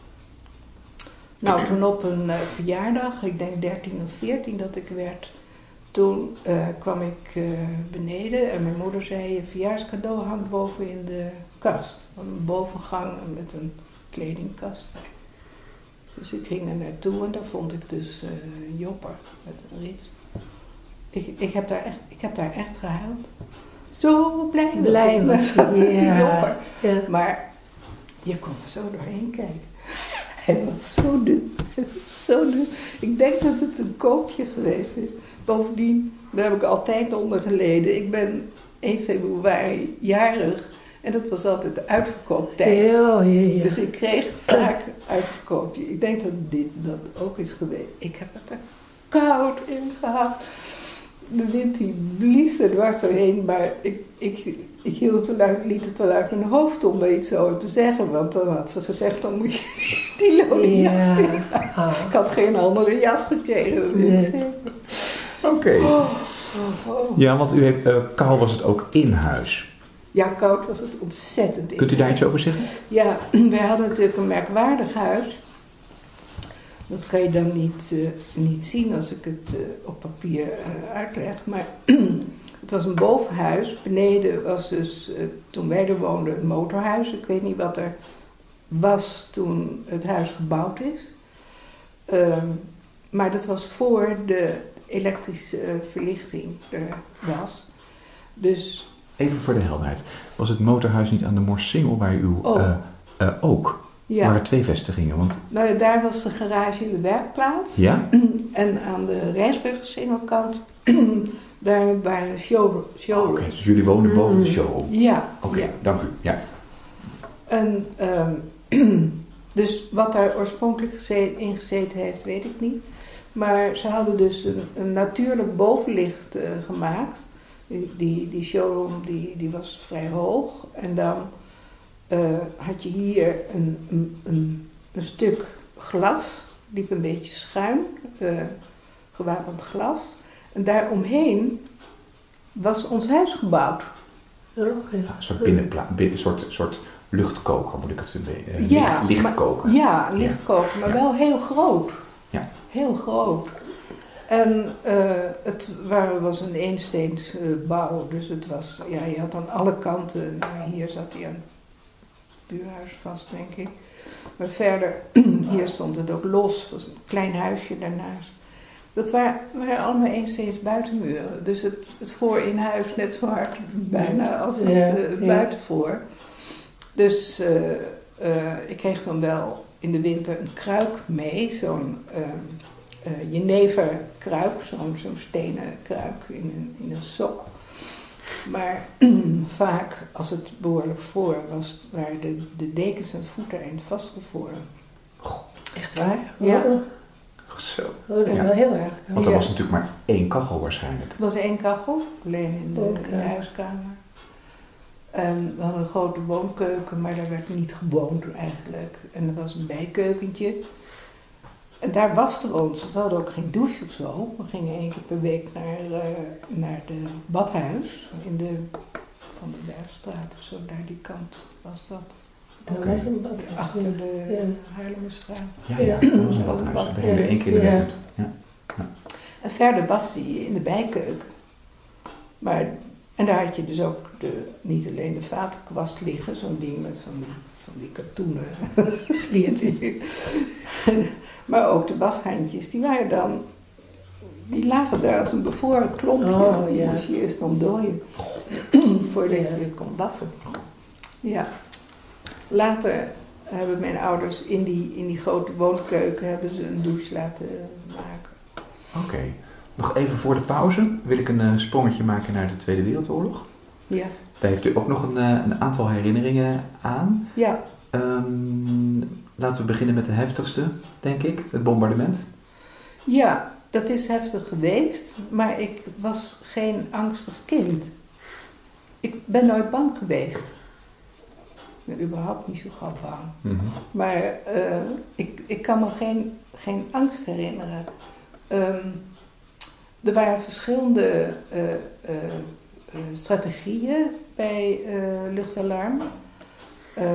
Nou, toen op een uh, verjaardag, ik denk dertien of veertien dat ik werd... Toen uh, kwam ik uh, beneden en mijn moeder zei... Je verjaarscadeau hangt boven in de kast. Een bovengang met een kledingkast. Dus ik ging er naartoe en daar vond ik dus uh, een jopper met een rits. Ik, ik, heb daar echt, ik heb daar echt gehuild. Zo blij, blij met ja. die jopper. Ja. Maar je kon er zo doorheen kijken. Hij was zo dun. Hij was zo dun. Ik denk dat het een koopje geweest is. Bovendien, daar heb ik altijd onder geleden. Ik ben één februari jarig. En dat was altijd de uitverkooptijd. Ja, ja, ja. Dus ik kreeg vaak uitverkoopje. Ik denk dat dit dat ook is geweest. Ik heb het er koud in gehad. De wind die blies er dwars doorheen. Maar ik, ik, ik hield het wel uit, liet het wel uit mijn hoofd om er iets over te zeggen. Want dan had ze gezegd, dan moet je die lode ja. jas weer aan. Ah. Ik had geen andere jas gekregen. Dat wil ik Nee. zeggen. Oké. Okay. Oh, oh, oh. Ja, want u heeft, uh, koud was het ook in huis. Ja, koud was het ontzettend in. Kunt u daar iets over zeggen? Ja, wij hadden natuurlijk een merkwaardig huis. Dat kan je dan niet, uh, niet zien als ik het uh, op papier uh, uitleg. Maar het was een bovenhuis. Beneden was dus, uh, toen wij er woonden, het motorhuis. Ik weet niet wat er was toen het huis gebouwd is. Uh, maar dat was voor de elektrische uh, verlichting er was. Dus... Even voor de helderheid. Was het motorhuis niet aan de Morsingel waar u Oh. uh, uh, ook? Ja. Waren er twee vestigingen? Want... Nou, daar was de garage in de werkplaats. Ja? En aan de Rijnsburgersingelkant, daar waren show, showrooms. Oké, okay, dus jullie woonden boven de showroom. Ja. Oké, okay, ja. dank u. Ja. En, um, dus wat daar oorspronkelijk gezeten, in gezeten heeft, weet ik niet. Maar ze hadden dus een, een natuurlijk bovenlicht uh, gemaakt. Die, die showroom die, die was vrij hoog. En dan uh, had je hier een, een, een, een stuk glas. Liep een beetje schuin. Uh, gewapend glas. En daaromheen was ons huis gebouwd. Oh, ja. Een soort, binnenpla- binnen, soort, soort luchtkoker moet ik het zeggen. Uh, ja, licht, lichtkoker. Maar, ja, lichtkoker. Maar ja. wel heel groot. Ja. Heel groot. En uh, het waren, was een eensteens uh, bouw, dus het was, ja, je had aan alle kanten, nou, hier zat hij aan het buurhuis vast, denk ik. Maar verder, hier stond het ook los, het was een klein huisje daarnaast. Dat waren, waren allemaal eensteens buitenmuren, dus het, het voor in huis net zo hard bijna als het ja, uh, ja. buitenvoor. Dus uh, uh, ik kreeg dan wel in de winter een kruik mee, zo'n... Uh, uh, jeneverkruik, zo'n zo'n stenen kruik in een, in een sok. Maar vaak, als het behoorlijk voor was, waren de, de dekens en het voeteneind vastgevroren. Echt waar? Ja. Oh, Zo. oh dat is Ja. wel heel erg. Want er Ja. was natuurlijk maar één kachel waarschijnlijk. Er was één kachel, alleen in de, Ook, in de ja. huiskamer. En we hadden een grote woonkeuken, maar daar werd niet gewoond eigenlijk. En er was een bijkeukentje. En daar wasten we ons. We hadden ook geen douche of zo. We gingen één keer per week naar, uh, naar de badhuis. In de, van de Bergstraat of zo, daar die kant was dat. Dat Oké. was een bad. Achter de Ja. Haarlemmerstraat. Ja, ja, dat was een Ja. badhuis. Daar ben je één keer in de Ja. week naartoe. Ja. En verder was hij in de bijkeuken. Maar, en daar had je dus ook de, niet alleen de vatenkwast liggen, zo'n ding met van die, van die katoenen slierten. Maar ook de washandjes, die waren dan, die lagen daar als een bevroren klompje. Oh, Die ja. moest je eerst ontdooien voordat je je kon wassen. Ja. Later hebben mijn ouders in die, in die grote woonkeuken hebben ze een douche laten maken. Oké. Nog even voor de pauze wil ik een uh, sprongetje maken naar de Tweede Wereldoorlog. Ja. Daar heeft u ook nog een, uh, een aantal herinneringen aan. Ja. Um, laten we beginnen met de heftigste, denk ik. Het bombardement. Ja, dat is heftig geweest, maar ik was geen angstig kind. Ik ben nooit bang geweest. Ik ben überhaupt niet zo gauw bang. Mm-hmm. Maar uh, ik, ik kan me geen, geen angst herinneren. Um, er waren verschillende uh, uh, uh, strategieën bij uh, luchtalarm. Uh,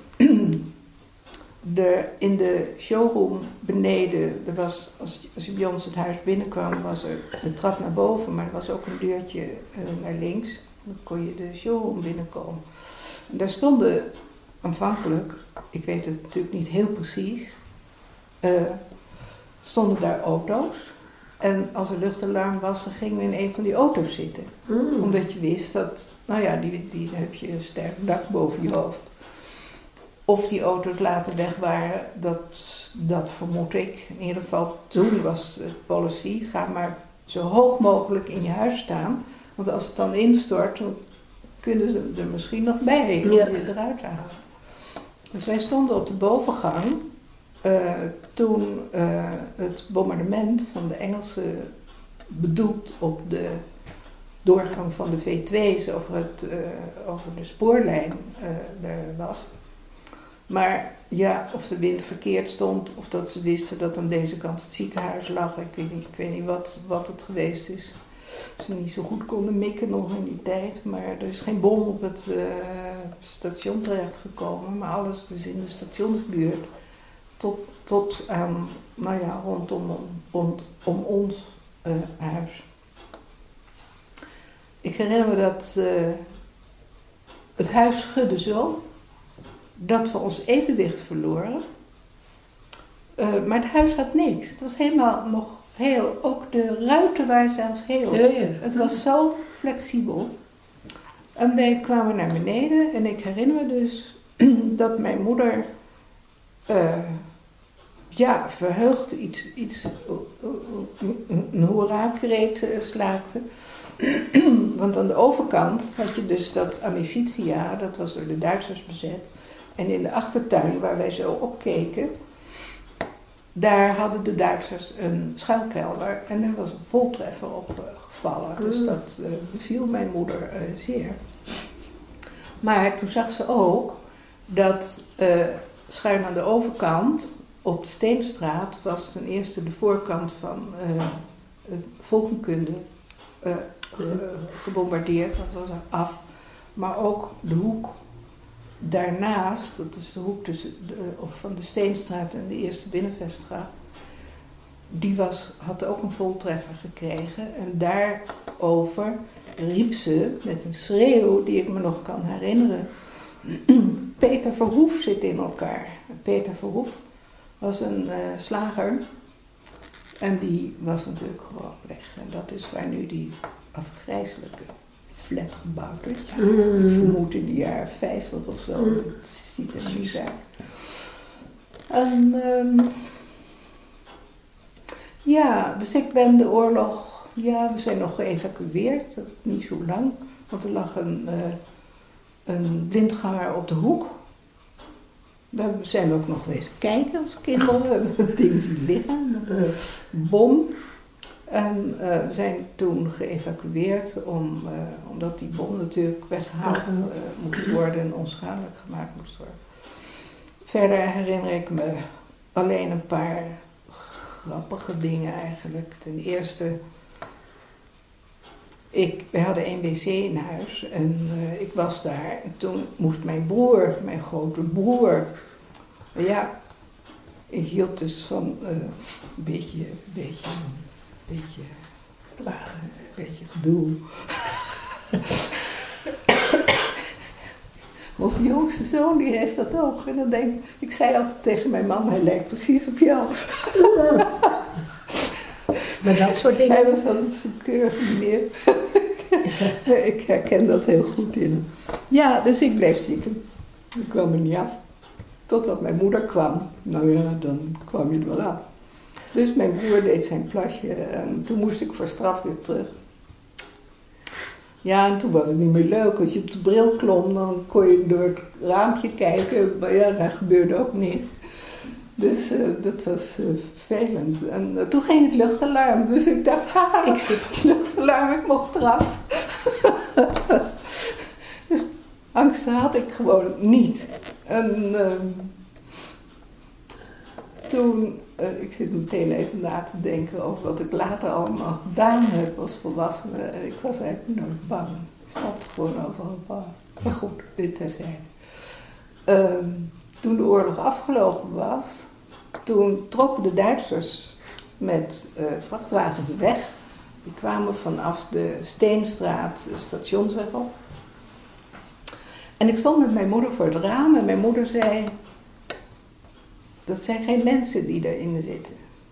de, in de showroom beneden, er was, als, je, als je bij ons het huis binnenkwam, was er de trap naar boven, maar er was ook een deurtje uh, naar links. Dan kon je de showroom binnenkomen. En daar stonden aanvankelijk, ik weet het natuurlijk niet heel precies, uh, stonden daar auto's. En als er luchtalarm was, dan gingen we in een van die auto's zitten. Mm. Omdat je wist dat, nou ja, die, die heb je een sterk dak boven je hoofd. Of die auto's later weg waren, dat, dat vermoed ik. In ieder geval toen was het policy, ga maar zo hoog mogelijk in je huis staan. Want als het dan instort, dan kunnen ze er misschien nog bij om Ja. je eruit te halen. Dus wij stonden op de bovengang. Uh, toen uh, het bombardement van de Engelsen bedoeld op de doorgang van de V twee's over, het, uh, over de spoorlijn uh, er was. Maar ja, of de wind verkeerd stond, of dat ze wisten dat aan deze kant het ziekenhuis lag. Ik weet niet, ik weet niet wat, wat het geweest is. Ze niet zo goed konden mikken nog in die tijd. Maar er is geen bom op het uh, station terechtgekomen. Maar alles dus in de stationsbuurt. Tot, tot aan, nou ja, rondom rond, om ons uh, huis. Ik herinner me dat uh, het huis schudde zo. Dat we ons evenwicht verloren. Uh, maar het huis had niks. Het was helemaal nog heel. Ook de ruiten waren zelfs heel. Ja, ja. Het was zo flexibel. En wij kwamen naar beneden. En ik herinner me dus dat mijn moeder... Uh, ja, verheugd iets, iets een hoera-kreet uh, slaakte. Want aan de overkant had je dus dat Amicitia, dat was door de Duitsers bezet. En in de achtertuin waar wij zo opkeken, daar hadden de Duitsers een schuilkelder en er was een voltreffer op uh, gevallen. Dus dat uh, beviel mijn moeder uh, zeer. Maar toen zag ze ook dat uh, schuin aan de overkant, op de Steenstraat, was ten eerste de voorkant van uh, het volkenkunde uh, uh, gebombardeerd, dat was er af. Maar ook de hoek daarnaast, dat is de hoek tussen de, of van de Steenstraat en de Eerste Binnenveststraat, die was, had ook een voltreffer gekregen. En daarover riep ze met een schreeuw die ik me nog kan herinneren: Peter Verhoef zit in elkaar. Peter Verhoef was een uh, slager en die was natuurlijk gewoon weg. En dat is waar nu die afgrijzelijke flat gebouwd is. Ja, Mm. ik vermoed in de jaren vijftig of zo. Mm. Het ziet er niet uit. En, um, Ja, dus ik ben de oorlog... Ja, we zijn nog geëvacueerd. Dat niet zo lang. Want er lag een, uh, een blindganger op de hoek. Daar zijn we ook nog geweest kijken als kinderen. We hebben het ding zien liggen. Een bom. En uh, we zijn toen geëvacueerd om, uh, omdat die bom natuurlijk weggehaald uh, moest worden en onschadelijk gemaakt moest worden. Verder herinner ik me alleen een paar grappige dingen eigenlijk. Ten eerste, ik, we hadden één wc in huis en uh, ik was daar. En toen moest mijn broer, mijn grote broer, ja, ik hield dus van uh, een beetje, een beetje, een beetje, uh, een beetje gedoe. Onze jongste zoon die heeft dat ook. En dan denk ik, ik zei altijd tegen mijn man, hij lijkt precies op jou. Maar dat soort dingen. Hij was altijd zo'n keurige meneer. Ik herken dat heel goed in hem. Ja, dus ik bleef zitten. Ik kwam er niet af. Totdat mijn moeder kwam. Nou ja, dan kwam je er wel af. Dus mijn broer deed zijn plasje en toen moest ik voor straf weer terug. Ja, en toen was het niet meer leuk. Als je op de bril klom, dan kon je door het raampje kijken. Maar ja, dat gebeurde ook niet. Dus uh, dat was uh, vervelend. En uh, toen ging het luchtalarm. Dus ik dacht, haha, ik zit op het luchtalarm, ik mocht eraf. Dus angst had ik gewoon niet. En uh, toen, uh, ik zit meteen even na te denken over wat ik later allemaal gedaan heb als volwassene. En ik was eigenlijk nooit bang. Ik stapte gewoon overal bang. Maar goed, dit terzijde. Uh, Toen de oorlog afgelopen was, toen trokken de Duitsers met uh, vrachtwagens weg. Die kwamen vanaf de Steenstraat de stationsweg op. En ik stond met mijn moeder voor het raam en mijn moeder zei, dat zijn geen mensen die daarin zitten.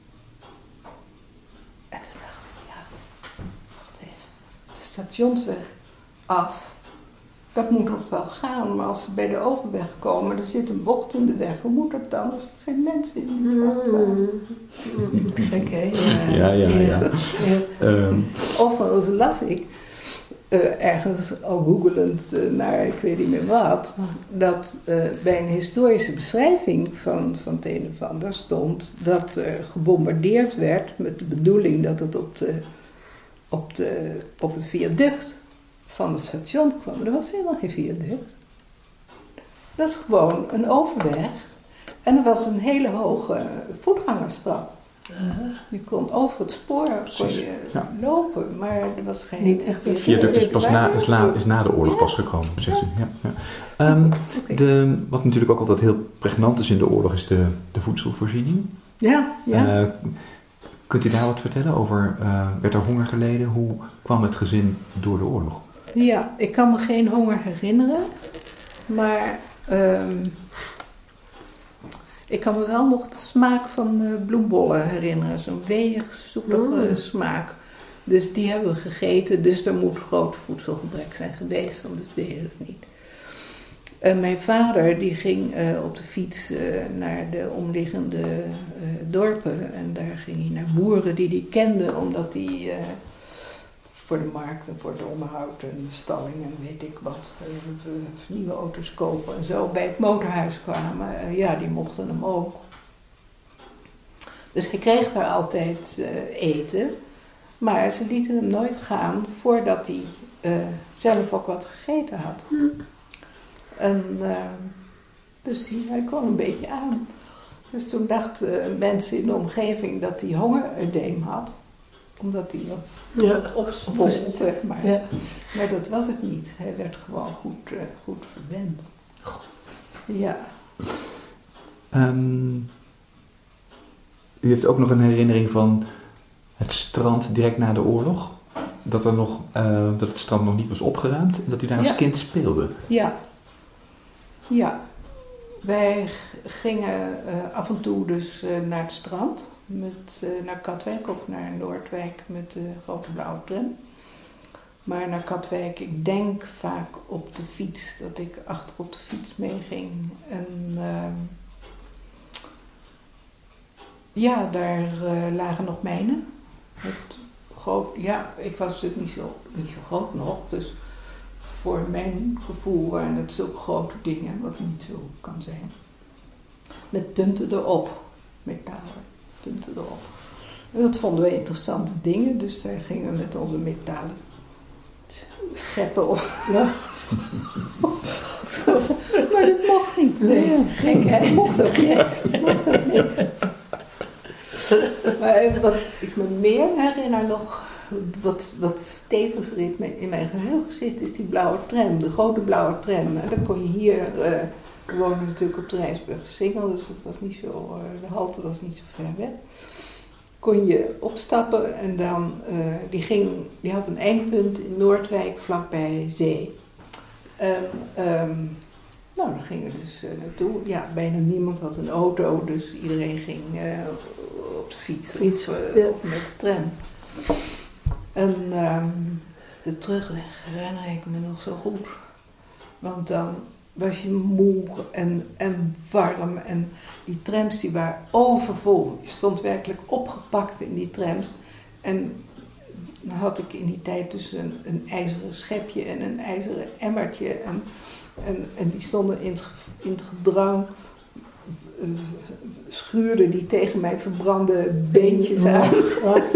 En toen dacht ik, ja, wacht even, de stationsweg af. Dat moet nog wel gaan, maar als ze bij de overweg komen, er zit een bocht in de weg. Hoe moet dat dan als er geen mensen in die vrachtwagen zitten? Gek, hè? Ja, ja, ja. ja. ja. Um. Overigens las ik, uh, ergens al googelend uh, naar ik weet niet meer wat, dat uh, bij een historische beschrijving van, van het een of ander stond dat er gebombardeerd werd met de bedoeling dat het op, de, op, de, op het viaduct van het station kwam. Er was helemaal geen viaduct. Dat was gewoon een overweg. En er was een hele hoge voetgangerstrap. Uh-huh. Je kon over het spoor kon je ja. lopen, maar er was geen... Niet echt het viaduct is, pas na, is, la, is na de oorlog ja. pas gekomen. Ja. Ja, ja. Um, okay. de, wat natuurlijk ook altijd heel pregnant is in de oorlog, is de, de voedselvoorziening. Ja, ja. Uh, kunt u daar wat vertellen over? Uh, werd er honger geleden? Hoe kwam het gezin door de oorlog? Ja, ik kan me geen honger herinneren, maar um, ik kan me wel nog de smaak van uh, bloembollen herinneren. Zo'n weeg, zoetige mm. smaak. Dus die hebben we gegeten, dus er moet groot voedselgebrek zijn geweest, anders deden we het niet. Uh, mijn vader die ging uh, op de fiets uh, naar de omliggende uh, dorpen en daar ging hij naar boeren die hij kende, omdat hij... Uh, voor de markt en voor het onderhoud en de stalling en weet ik wat. Uh, nieuwe auto's kopen en zo bij het motorhuis kwamen. Uh, ja, die mochten hem ook. Dus hij kreeg daar altijd uh, eten. Maar ze lieten hem nooit gaan voordat hij uh, zelf ook wat gegeten had. Mm. En, uh, dus hij, hij kwam een beetje aan. Dus toen dachten uh, mensen in de omgeving dat hij hongerudeem had. Omdat hij wat, ja. wat opspoelt, zeg maar. Ja. Maar dat was het niet. Hij werd gewoon goed, uh, goed verwend. Ja. Um, u heeft ook nog een herinnering van het strand direct na de oorlog? Dat, er nog, uh, dat het strand nog niet was opgeruimd en dat u daar als ja. kind speelde? Ja. Ja. Wij gingen uh, af en toe dus uh, naar het strand. Met, uh, naar Katwijk of naar Noordwijk met de grote blauwe tram. Maar naar Katwijk, ik denk vaak op de fiets, dat ik achter op de fiets meeging. En uh, ja, daar uh, lagen nog mijnen. Het groot, ja, ik was natuurlijk niet zo, niet zo groot nog, dus voor mijn gevoel waren het zulke grote dingen, wat niet zo kan zijn. Met punten erop, metalen, punten erop. En dat vonden wij interessante dingen, dus daar gingen we met onze metalen scheppen op. Ja. Maar dat mocht niet. Nee, gek hè? Dat mocht ook niks. Dat mocht ook niks. Maar wat ik me meer herinner nog, wat, wat steviger in mijn geheugen zit, is die blauwe tram. De grote blauwe tram. En dan kon je hier, uh, we woonden natuurlijk op de Rijnsburgersingel, dus het was niet zo, uh, de halte was niet zo ver weg. Kon je opstappen en dan, uh, die, ging, die had een eindpunt in Noordwijk vlakbij zee. En um, nou, daar gingen we dus uh, naartoe. Ja, bijna niemand had een auto, dus iedereen ging uh, op de fiets, fiets of, uh, ja. of met de tram. En um, de terugweg herinner ik me nog zo goed. Want dan was je moe en, en warm en die trams die waren overvol. Je stond werkelijk opgepakt in die trams. En dan had ik in die tijd dus een, een ijzeren schepje en een ijzeren emmertje. En, en, en die stonden in het, in het gedrang, uh, schuurden die tegen mijn verbrande beentjes aan. Wat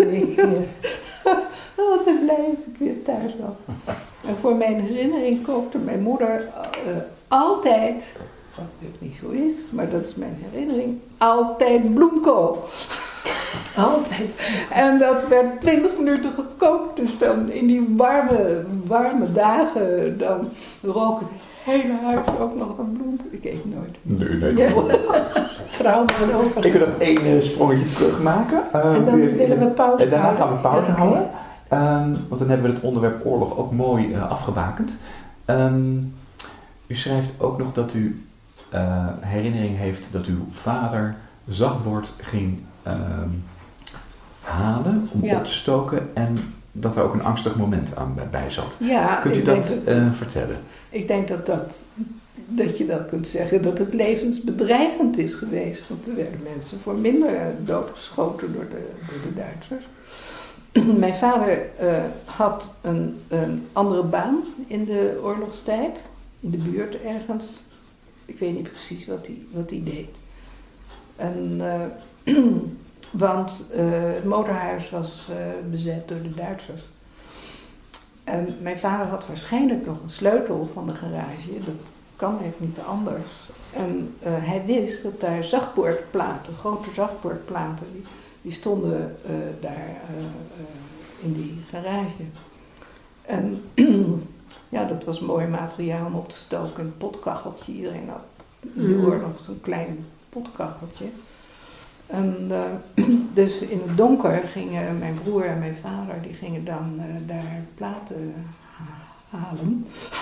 een blij als ik weer thuis was. En voor mijn herinnering kookte mijn moeder uh, altijd, wat natuurlijk niet zo is, maar dat is mijn herinnering, altijd bloemkool. Altijd. En dat werd twintig minuten gekookt, dus dan in die warme, warme dagen, dan rook het hele huis ook nog naar bloem. Ik eet nooit. Nee, nee. Ja. Vrouw en over. Ik wil nog één uh, sprongetje terugmaken. Uh, en dan willen even, we pauze En daarna houden. gaan we pauze ja, houden. Um, want dan hebben we het onderwerp oorlog ook mooi uh, afgebakend. Um, u schrijft ook nog dat u uh, herinnering heeft dat uw vader zachtbord ging um, halen om ja. op te stoken en dat er ook een angstig moment aan bij zat. Ja, kunt u dat, dat uh, vertellen? Ik denk dat, dat, dat je wel kunt zeggen dat het levensbedreigend is geweest. Want er werden mensen voor minder doodgeschoten door de, door de Duitsers. Mijn vader uh, had een, een andere baan in de oorlogstijd, in de buurt ergens. Ik weet niet precies wat hij wat hij deed. En, uh, want uh, het motorhuis was uh, bezet door de Duitsers. En mijn vader had waarschijnlijk nog een sleutel van de garage, dat kan eigenlijk niet anders. En uh, hij wist dat daar zachtboordplaten, grote zachtboordplaten, die, die stonden uh, daar uh, uh, in die garage. En ja, dat was mooi materiaal om op te stoken. Een potkacheltje, iedereen had in de oorlog zo'n klein potkacheltje. En uh, dus in het donker gingen mijn broer en mijn vader, die gingen dan uh, daar platen halen.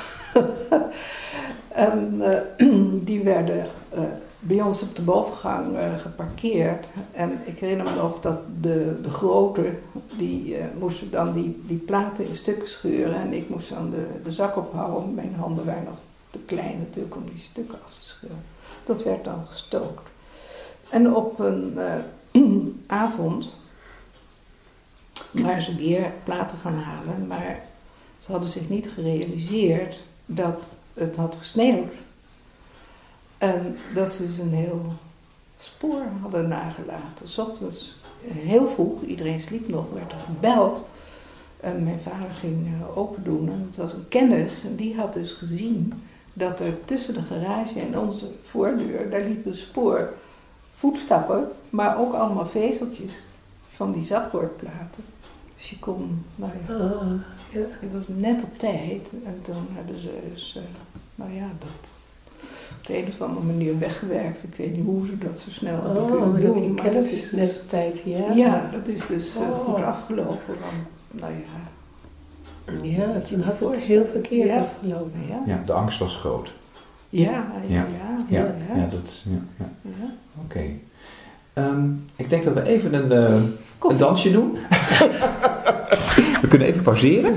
En uh, die werden uh, bij ons op de bovengang uh, geparkeerd. En ik herinner me nog dat de, de grote, die uh, moesten dan die, die platen in stukken scheuren. En ik moest dan de, de zak ophouden. Mijn handen waren nog te klein natuurlijk om die stukken af te scheuren. Dat werd dan gestookt. En op een uh, avond waren ze weer platen gaan halen, maar ze hadden zich niet gerealiseerd dat het had gesneeuwd. En dat ze dus een heel spoor hadden nagelaten. 's Ochtends heel vroeg, iedereen sliep nog, werd er gebeld. En mijn vader ging uh, open doen en het was een kennis en die had dus gezien dat er tussen de garage en onze voordeur, daar liep een spoor. Voetstappen, maar ook allemaal vezeltjes van die zachtboordplaten. Dus je kon, nou ja, uh, ja. Het was net op tijd. En toen hebben ze dus, uh, nou ja, dat op de een of andere manier weggewerkt. Ik weet niet hoe ze dat zo snel hebben oh, kunnen doen. doen. Maar dat is net op tijd, ja. Ja, dat is dus uh, oh. goed afgelopen. Want, nou ja. Ja, toen had het heel verkeerd ja. afgelopen. Ja. ja, de angst was groot. Ja, ja, ja. Ja, ja, ja. ja, ja dat is, ja, ja. ja. Oké. Okay. Um, ik denk dat we even een, uh, een dansje doen. We kunnen even pauzeren.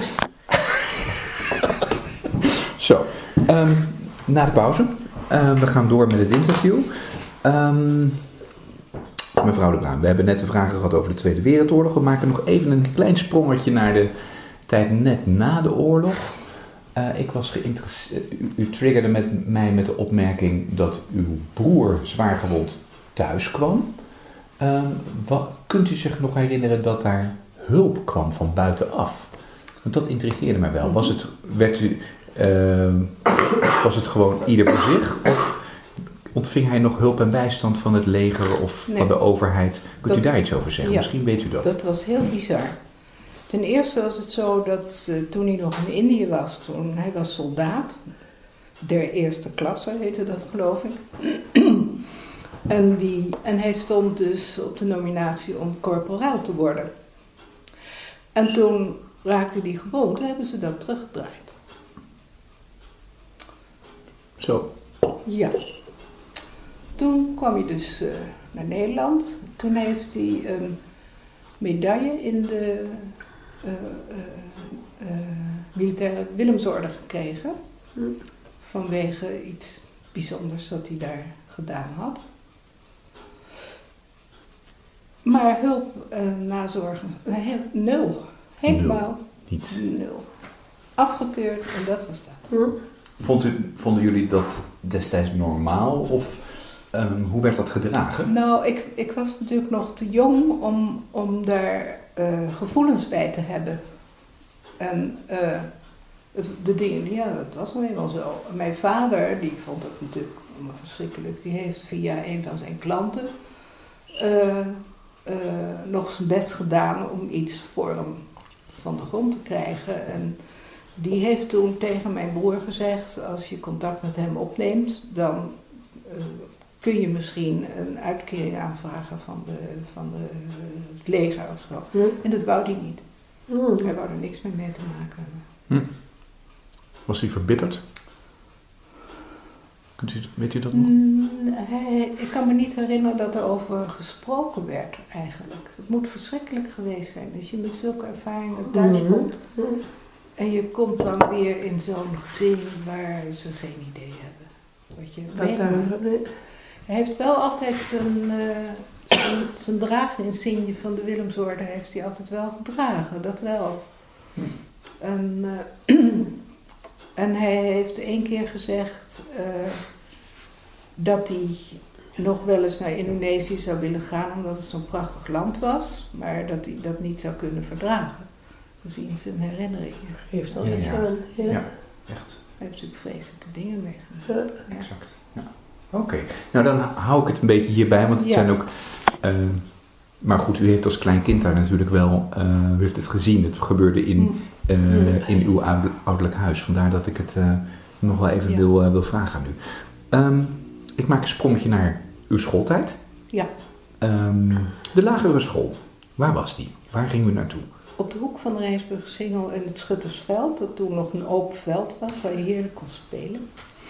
Zo, um, na de pauze. Uh, we gaan door met het interview. Um, mevrouw De Bruin, we hebben net de vragen gehad over de Tweede Wereldoorlog. We maken nog even een klein sprongetje naar de tijd net na de oorlog. Uh, ik was geïnteresseerd. U, u triggerde met mij met de opmerking dat uw broer zwaargewond thuis kwam. Uh, wat, kunt u zich nog herinneren dat daar hulp kwam van buitenaf? Want dat intrigeerde mij wel. Was het, werd u, uh, was het gewoon ieder voor zich? Of ontving hij nog hulp en bijstand van het leger of nee, van de overheid? Kunt dat, u daar iets over zeggen? Ja, misschien weet u dat. Dat was heel bizar. Ten eerste was het zo dat uh, toen hij nog in Indië was, toen hij was soldaat, der eerste klasse heette dat geloof ik. en, die, en hij stond dus op de nominatie om corporaal te worden. En toen raakte hij gewond, hebben ze dat teruggedraaid. Zo. Ja. Toen kwam hij dus uh, naar Nederland. Toen heeft hij een medaille in de uh, uh, uh, militaire Willemsorde gekregen. Mm. Vanwege iets bijzonders dat hij daar gedaan had. Maar hulp, uh, nazorgen, uh, nul. Helemaal nul. Niets. Nul. Afgekeurd en dat was dat. Mm. Vond u, vonden jullie dat destijds normaal of um, hoe werd dat gedragen? Nou, ik, ik was natuurlijk nog te jong om, om daar uh, gevoelens bij te hebben. En uh, het, de dingen, ja, dat was wel eenmaal zo. Mijn vader, die vond het natuurlijk verschrikkelijk, die heeft via een van zijn klanten uh, uh, nog zijn best gedaan om iets voor hem van de grond te krijgen. En die heeft toen tegen mijn broer gezegd, als je contact met hem opneemt, dan uh, kun je misschien een uitkering aanvragen van, de, van de, uh, het leger of zo. Hm. En dat wou hij niet. Hm. Hij wou er niks meer mee te maken hebben. Hm. Was hij verbitterd? Kunt u, weet u dat nog? Mm, hij, ik kan me niet herinneren dat er over gesproken werd eigenlijk. Het moet verschrikkelijk geweest zijn. Als je met zulke ervaringen thuis komt. Hm. En je komt dan weer in zo'n gezin waar ze geen idee hebben wat je meemaakt. Hij heeft wel altijd zijn, uh, zijn, zijn draaginsigne van de Willemsorde heeft hij altijd wel gedragen, dat wel. Hm. En, uh, en hij heeft één keer gezegd uh, dat hij nog wel eens naar Indonesië zou willen gaan omdat het zo'n prachtig land was, maar dat hij dat niet zou kunnen verdragen. Gezien zijn herinneringen. Heeft al ja, iets ja. aan. Ja. ja, echt. Hij heeft natuurlijk vreselijke dingen meegemaakt. Ja. Exact. Ja. Oké, okay. Nou dan hou ik het een beetje hierbij, want het ja. zijn ook... Uh, maar goed, u heeft als klein kind daar natuurlijk wel... Uh, u heeft het gezien, het gebeurde in, uh, in uw ouderlijk huis. Vandaar dat ik het uh, nog wel even ja. wil, uh, wil vragen aan u. Um, ik maak een sprongetje naar uw schooltijd. Ja. Um, de lagere school, waar was die? Waar ging u naartoe? Op de hoek van de Rijnsburgersingel en het Schuttersveld, dat toen nog een open veld was, waar je heerlijk kon spelen.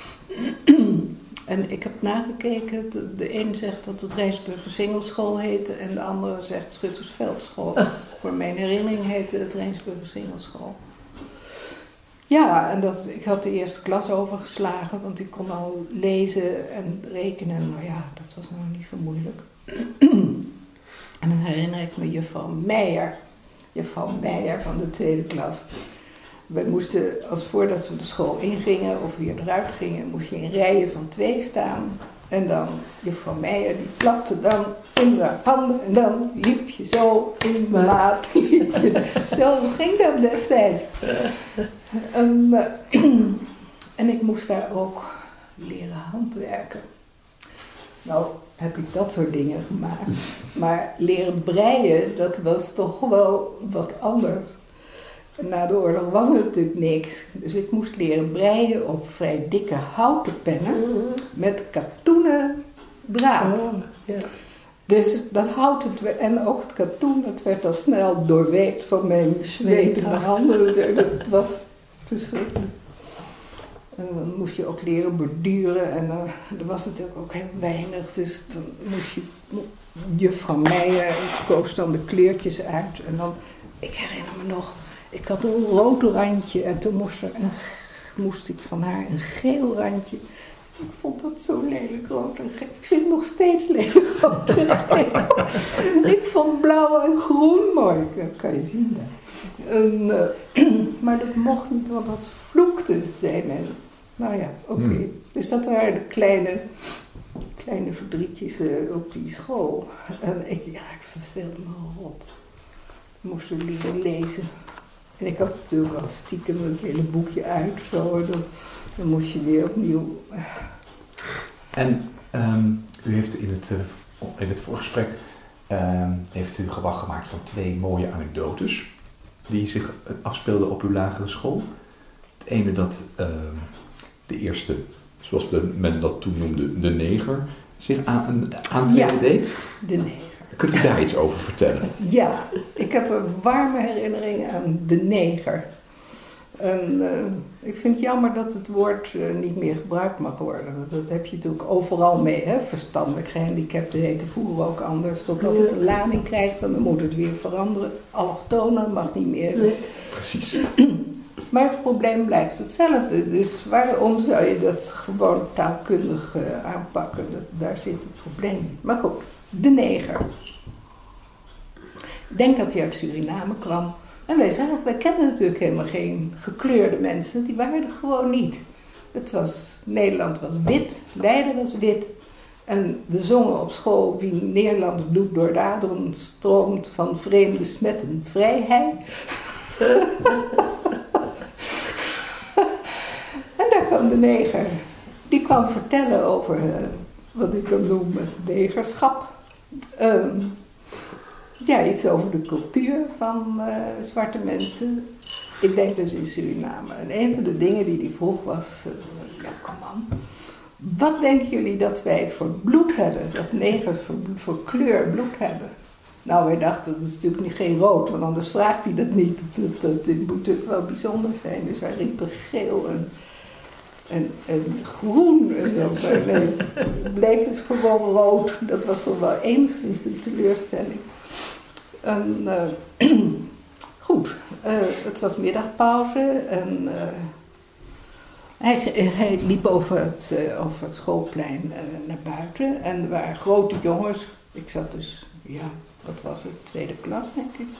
En ik heb nagekeken, de, de een zegt dat het Rijnsburgersingelschool heette en de andere zegt Schuttersveldschool. Ah. Voor mijn herinnering heette het Rijnsburgersingelschool. Ja, en dat, ik had de eerste klas overgeslagen, want ik kon al lezen en rekenen. Nou ja, dat was nou niet zo moeilijk. En dan herinner ik me juffrouw Meijer. Juffrouw Meijer van de tweede klas. We moesten, als voordat we de school ingingen of weer eruit gingen, moest je in rijen van twee staan. En dan, juffrouw Meijer, die klapte dan in de handen en dan liep je zo in de maat. Zo ging dat destijds. En, uh, en ik moest daar ook leren handwerken. Nou, heb ik dat soort dingen gemaakt. Maar leren breien, dat was toch wel wat anders. Na de oorlog was er natuurlijk niks. Dus ik moest leren breien op vrij dikke houten pennen met katoenen draad. Oh, yeah. Dus dat houten en ook het katoen, dat werd al snel doorweekt van mijn zwetige handen. Dat was verschrikkelijk. En dan moest je ook leren borduren en uh, er was natuurlijk ook heel weinig. Dus dan moest je, juffrouw Meijer koos dan de kleurtjes uit. En dan, ik herinner me nog, ik had een rood randje en toen moest, er een, moest ik van haar een geel randje. Ik vond dat zo lelijk rood en geel. Ik vind het nog steeds lelijk rood en geel. Ik vond blauw en groen mooi. Dat kan je zien daar. En, uh, maar dat mocht niet, want dat vloekte, zei men. Nou ja, oké. Okay. Hmm. Dus dat waren de kleine, kleine verdrietjes uh, op die school. En ik, ja, ik verveelde me rot. Ik moest weer leren lezen. En ik had natuurlijk al stiekem het hele boekje uit. Zo, dan, dan moest je weer opnieuw. En um, u heeft in het, uh, in het voorgesprek um, heeft u gewag gemaakt van twee mooie anekdotes die zich afspeelden op uw lagere school. Het ene dat uh, de eerste, zoals de, men dat toen noemde, de neger, zich aan, aantreden ja, deed. De neger. Kunt u daar iets over vertellen? Ja, ik heb een warme herinnering aan de neger. En, uh, ik vind het jammer dat het woord uh, niet meer gebruikt mag worden. Dat, dat heb je natuurlijk overal mee. Hè? Verstandelijk gehandicapten heten vroeger ook anders. Totdat het een lading krijgt en dan moet het weer veranderen. Allochtonen mag niet meer. Nee. Precies. Maar het probleem blijft hetzelfde. Dus waarom zou je dat gewoon taalkundig uh, aanpakken? Dat, daar zit het probleem niet. Maar goed, de neger. Ik denk dat hij uit Suriname kwam. En wij zagen, wij kenden natuurlijk helemaal geen gekleurde mensen. Die waren er gewoon niet. Het was, Nederland was wit, Leiden was wit. En we zongen op school, wie Nederlands bloed door de aderen stroomt van vreemde smetten vrijheid. En daar kwam de neger. Die kwam vertellen over uh, wat ik dan noem het negerschap. Um, Ja, iets over de cultuur van uh, zwarte mensen. Ik denk dus in Suriname. En een van de dingen die hij vroeg was, uh, ja, kom aan. Wat denken jullie dat wij voor bloed hebben? Dat negers voor, voor kleur bloed hebben? Nou, wij dachten, dat is natuurlijk niet geen rood, want anders vraagt hij dat niet. Dat, dat, dit moet natuurlijk wel bijzonder zijn. Dus hij riep er geel en, en, en groen. En dan, nee, het bleek dus gewoon rood. Dat was toch wel enigszins een teleurstelling. En, uh, goed, uh, het was middagpauze en uh, hij, hij liep over het, uh, over het schoolplein uh, naar buiten en er waren grote jongens. Ik zat dus, ja, wat was het, tweede klas denk ik.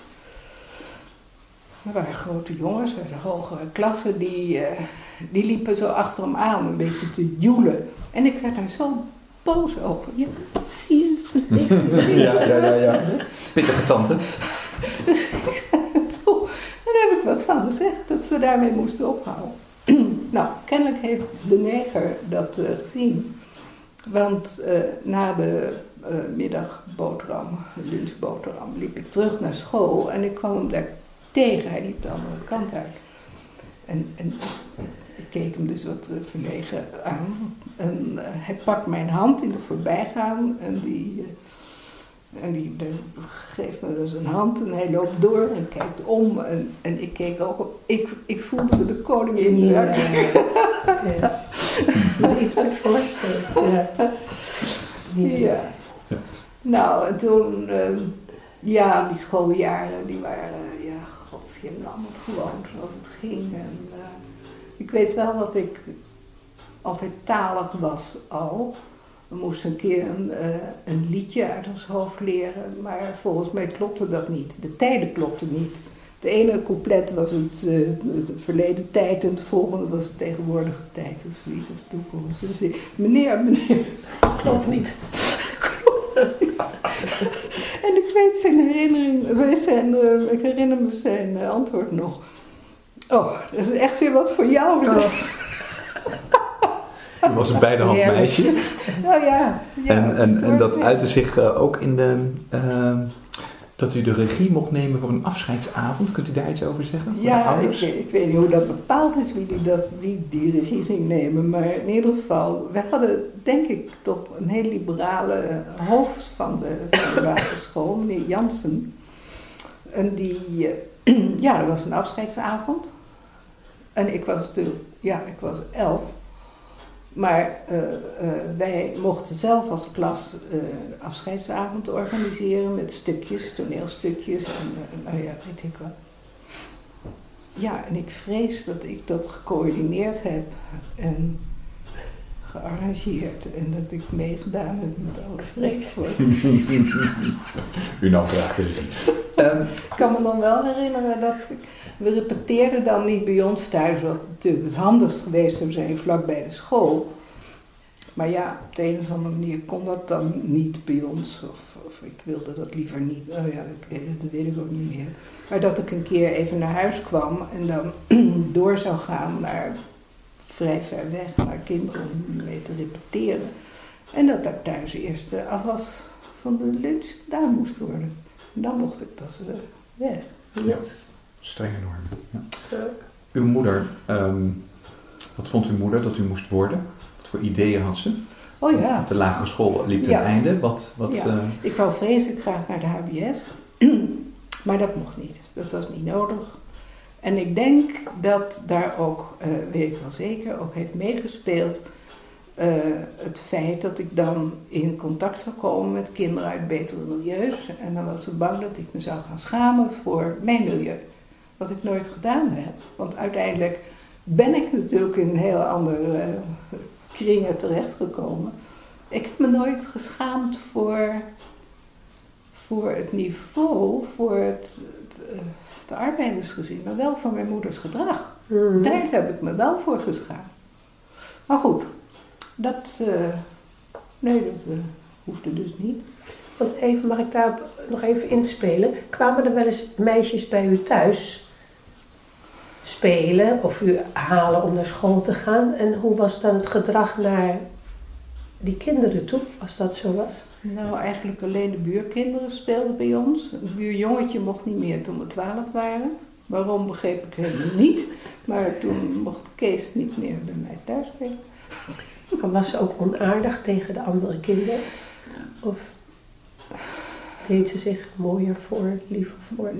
Er waren grote jongens uit de hogere klasse die, uh, die liepen zo achter hem aan een beetje te joelen. En ik werd daar zo boos over. Ja, zie je het? Ja, ja, ja, ja. Pittige tante. Dus daar heb ik wat van gezegd, dat ze daarmee moesten ophouden. Nou, kennelijk heeft de neger dat uh, gezien. Want uh, na de uh, middagboterham, lunchboterham, liep ik terug naar school en ik kwam hem daar tegen. Hij liep de andere kant uit. En, en ik keek hem dus wat uh, verlegen aan. En uh, hij pakt mijn hand in het voorbijgaan en die, uh, en die de, geeft me dus een hand en hij loopt door en kijkt om. En, en ik keek ook op. Ik, ik voelde me de koningin. Ja, ja. Ja. Iets met voorstellen. Ja. Ja. Ja. Nou, en toen, uh, ja, die schooljaren, die waren, uh, ja, godsjemlammerd gewoon zoals het ging. En, uh, ik weet wel dat ik altijd talig was al. We moesten een keer een, uh, een liedje uit ons hoofd leren, maar volgens mij klopte dat niet. De tijden klopten niet. Het ene couplet was het, uh, het verleden tijd en het volgende was de tegenwoordige tijd of zoiets of toekomst. Dus ik, meneer, meneer, klopt niet. Klopt niet. En ik weet zijn herinnering, zijn, uh, ik herinner me zijn uh, antwoord nog. Oh, dat is echt weer wat voor jou. Oh. U was een beidehand meisje. Nou ja. ja en, en, en dat uitte zich uh, ook in de... Uh, dat u de regie mocht nemen voor een afscheidsavond. Kunt u daar iets over zeggen? Voor ja, de ouders? Ik, ik weet niet hoe dat bepaald is, wie die, dat, wie die regie ging nemen. Maar in ieder geval, we hadden denk ik toch een heel liberale hoofd van de, van de basisschool, meneer Jansen. En die, uh, ja, dat was een afscheidsavond. En ik was natuurlijk, ja, ik was elf. Maar uh, uh, wij mochten zelf als klas uh, afscheidsavond organiseren met stukjes, toneelstukjes en uh, nou ja, weet ik wat. Ja, en ik vrees dat ik dat gecoördineerd heb. En gearrangeerd en dat ik meegedaan heb met alle vreselijk. U nou graag gezien. Um, Ik kan me dan wel herinneren dat ik, we repeteerden dan niet bij ons thuis, wat natuurlijk het handigst geweest zou zijn, vlak bij de school. Maar ja, op de een of andere manier kon dat dan niet bij ons. Of, of ik wilde dat liever niet. Oh ja, dat, dat weet ik ook niet meer. Maar dat ik een keer even naar huis kwam en dan door zou gaan naar vrij ver weg, naar kinderen om mee te repeteren. En dat daar thuis eerst de afwas van de lunch gedaan moest worden. En dan mocht ik pas uh, weg. Ja, strenge normen. Ja. Uw moeder, um, wat vond uw moeder dat u moest worden? Wat voor ideeën had ze? Oh ja. De lagere school liep ten ja. einde. Wat, wat, ja. uh... Ik wou vreselijk graag naar de H B S, maar dat mocht niet. Dat was niet nodig. En ik denk dat daar ook, uh, weet ik wel zeker, ook heeft meegespeeld uh, het feit dat ik dan in contact zou komen met kinderen uit betere milieus. En dan was ze bang dat ik me zou gaan schamen voor mijn milieu. Wat ik nooit gedaan heb. Want uiteindelijk ben ik natuurlijk in een heel andere uh, kringen terechtgekomen. Ik heb me nooit geschaamd voor, voor het niveau, voor het, uh, het arbeidersgezin, maar wel voor mijn moeders gedrag. Mm. Daar heb ik me wel voor geschaamd. Maar goed, dat, uh, nee, dat uh, hoefde dus niet. Want even, mag ik daar nog even inspelen? Kwamen er wel eens meisjes bij u thuis spelen of u halen om naar school te gaan? En hoe was dan het gedrag naar die kinderen toe, als dat zo was? Nou, eigenlijk alleen de buurkinderen speelden bij ons. Een buurjongetje mocht niet meer toen we twaalf waren. Waarom begreep ik helemaal niet. Maar toen mocht Kees niet meer bij mij thuis spelen. Maar was ze ook onaardig tegen de andere kinderen? Of deed ze zich mooier voor, liever voor?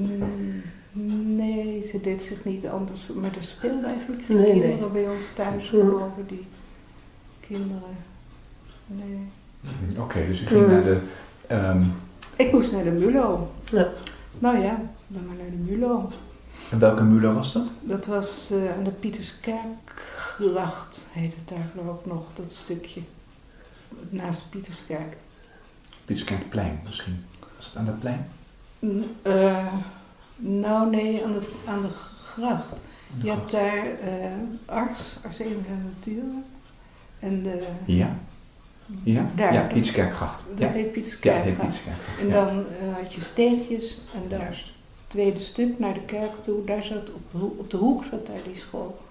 Nee, ze deed zich niet anders. Maar er speelden eigenlijk geen nee, kinderen nee. bij ons thuis, behalve die kinderen. Nee. Oké, okay, dus u ging mm. naar de... Um... Ik moest naar de MULO. Ja. Nou ja, dan maar naar de MULO. En welke MULO was dat? Dat was uh, aan de Pieterskerkgracht, heet het daar geloof ik nog, dat stukje. Naast de Pieterskerk. Pieterskerkplein misschien. Was het aan dat plein? Uh, nou nee, aan de, aan de gracht. De Je gracht. hebt daar uh, Ars, Arsenio Natuur. En de... Ja? Ja, daar, ja Pieterskerkgracht. Dat ja. heet Pieterskerkgracht. Ja, en ja. dan uh, had je steegjes en daar het tweede stuk naar de kerk toe. Daar zat op, op de hoek zat daar die school.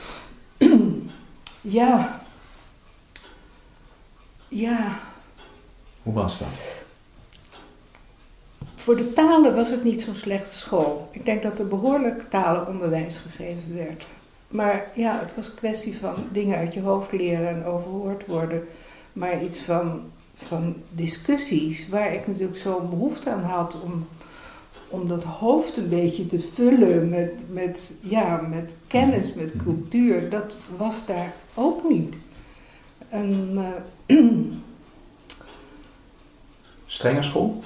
ja. Ja. Hoe was dat? Voor de talen was het niet zo'n slechte school. Ik denk dat er behoorlijk talenonderwijs gegeven werd. Maar ja, het was een kwestie van dingen uit je hoofd leren en overhoord worden. Maar iets van, van discussies, waar ik natuurlijk zo'n behoefte aan had om, om dat hoofd een beetje te vullen met, met, ja, met kennis, met cultuur. Dat was daar ook niet. En, uh, Strenge school?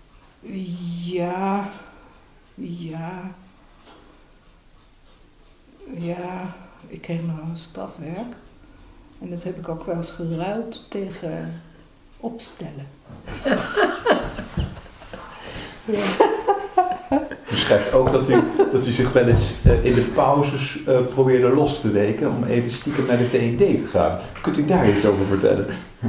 Ja, ja, ja, ik kreeg nog een stafwerk. En dat heb ik ook wel eens geruild tegen opstellen. ja. U schrijft ook dat u, dat u zich wel eens uh, in de pauzes uh, probeerde los te weken om even stiekem naar de V en D te gaan. Kunt u daar iets over vertellen?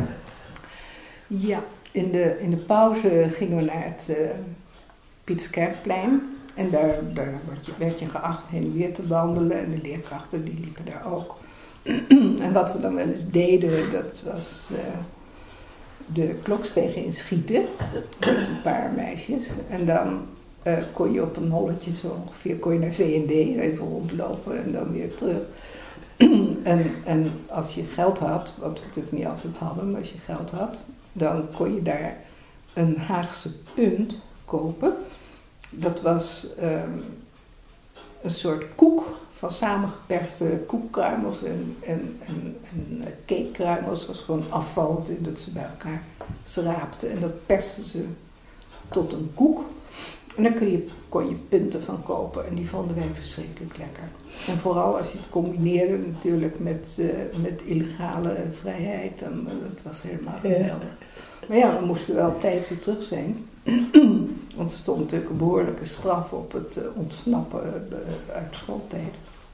Ja, in de, in de pauze gingen we naar het uh, Pieterskerkplein. En daar, daar werd, je, werd je geacht heen en weer te wandelen. En de leerkrachten die liepen daar ook. En wat we dan wel eens deden, dat was uh, de klokstegen inschieten. Met een paar meisjes. En dan uh, kon je op een holletje zo ongeveer kon je naar V en D even rondlopen en dan weer terug. en, en als je geld had, wat we natuurlijk niet altijd hadden, maar als je geld had, dan kon je daar een Haagse punt kopen. Dat was um, een soort koek van samengeperste koekkruimels en, en, en, en cakekruimels. Dat was gewoon afval dat ze bij elkaar schraapten. En dat persten ze tot een koek. En daar kun je, kon je punten van kopen en die vonden wij verschrikkelijk lekker. En vooral als je het combineerde natuurlijk met, uh, met illegale vrijheid, dan uh, dat was helemaal geweldig. Ja. Maar ja, we moesten wel op tijd weer terug zijn. Want er stond natuurlijk een behoorlijke straf op het uh, ontsnappen uh, uit schooltijd.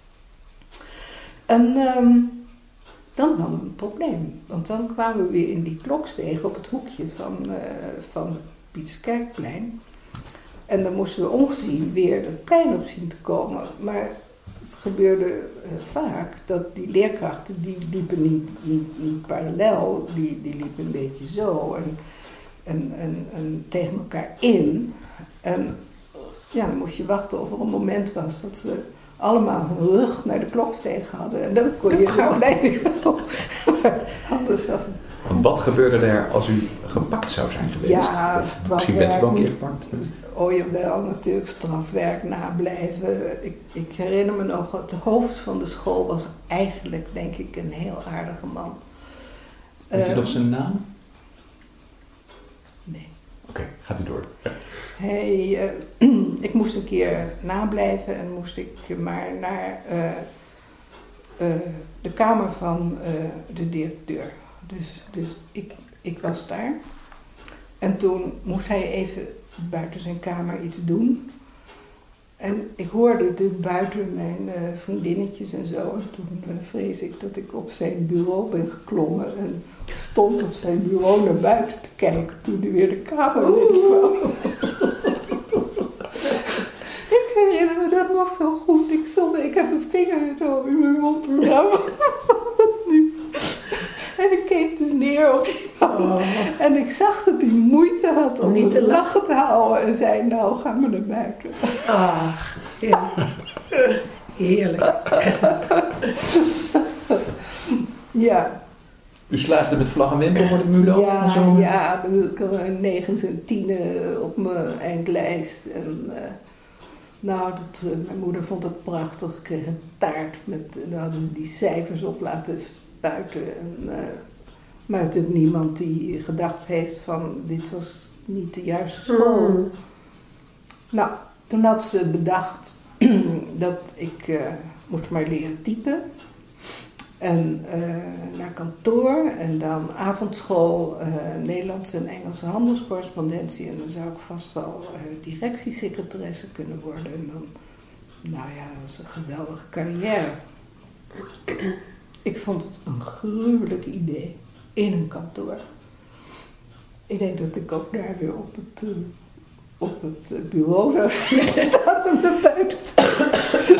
En um, dan hadden we een probleem. Want dan kwamen we weer in die kloksteeg op het hoekje van, uh, van het Pieterskerkplein. En dan moesten we ongezien weer dat plein op zien te komen. Maar het gebeurde uh, vaak dat die leerkrachten, die liepen niet, niet, niet parallel, die, die liepen een beetje zo en, en, en, en tegen elkaar in. En ja, dan moest je wachten of er een moment was dat ze allemaal hun rug naar de kloksteeg hadden. En dan kon je er plein op. Anders was het... Want wat gebeurde er als u gepakt zou zijn geweest? Ja, strafwerk. Misschien bent u wel een keer gepakt. Oh jawel, natuurlijk strafwerk nablijven. Ik, ik herinner me nog, het hoofd van de school was eigenlijk, denk ik, een heel aardige man. Weet u uh, nog zijn naam? Nee. Oké, okay, gaat u door. Ja. Hij, uh, ik moest een keer nablijven en moest ik maar naar uh, uh, de kamer van uh, de directeur. Dus, dus ik, ik was daar. En toen moest hij even buiten zijn kamer iets doen. En ik hoorde natuurlijk buiten mijn uh, vriendinnetjes en zo. En toen uh, vrees ik dat ik op zijn bureau ben geklommen. En stond op zijn bureau naar buiten te kijken toen hij weer de kamer binnenkwam. Ik herinner me dat nog zo goed. Ik, stond, ik heb een vinger zo in mijn mond gedaan. En ik keek dus neer op die man. Oh. En ik zag dat hij moeite had om, om niet te lachen te houden. En zei, nou, ga maar naar buiten. Ah, ja. Heerlijk. Ja. U slaagde met vlag en wimpel voor de muur ja, en zo? Ja, ik had een negens en tienen op mijn eindlijst. En uh, nou, dat, uh, mijn moeder vond het prachtig. Ik kreeg een taart met, daar hadden ze die cijfers op laten buiten. En, uh, maar natuurlijk niemand die gedacht heeft van dit was niet de juiste school. Mm. Nou, toen had ze bedacht dat ik uh, moest maar leren typen. En uh, naar kantoor en dan avondschool, uh, Nederlandse en Engelse handelscorrespondentie. En dan zou ik vast wel uh, directiesecretaresse kunnen worden. En dan, nou ja, dat was een geweldige carrière. Ik vond het een gruwelijk idee, in een kantoor. Ik denk dat ik ook daar weer op het, uh, op het bureau zou staan om naar buiten te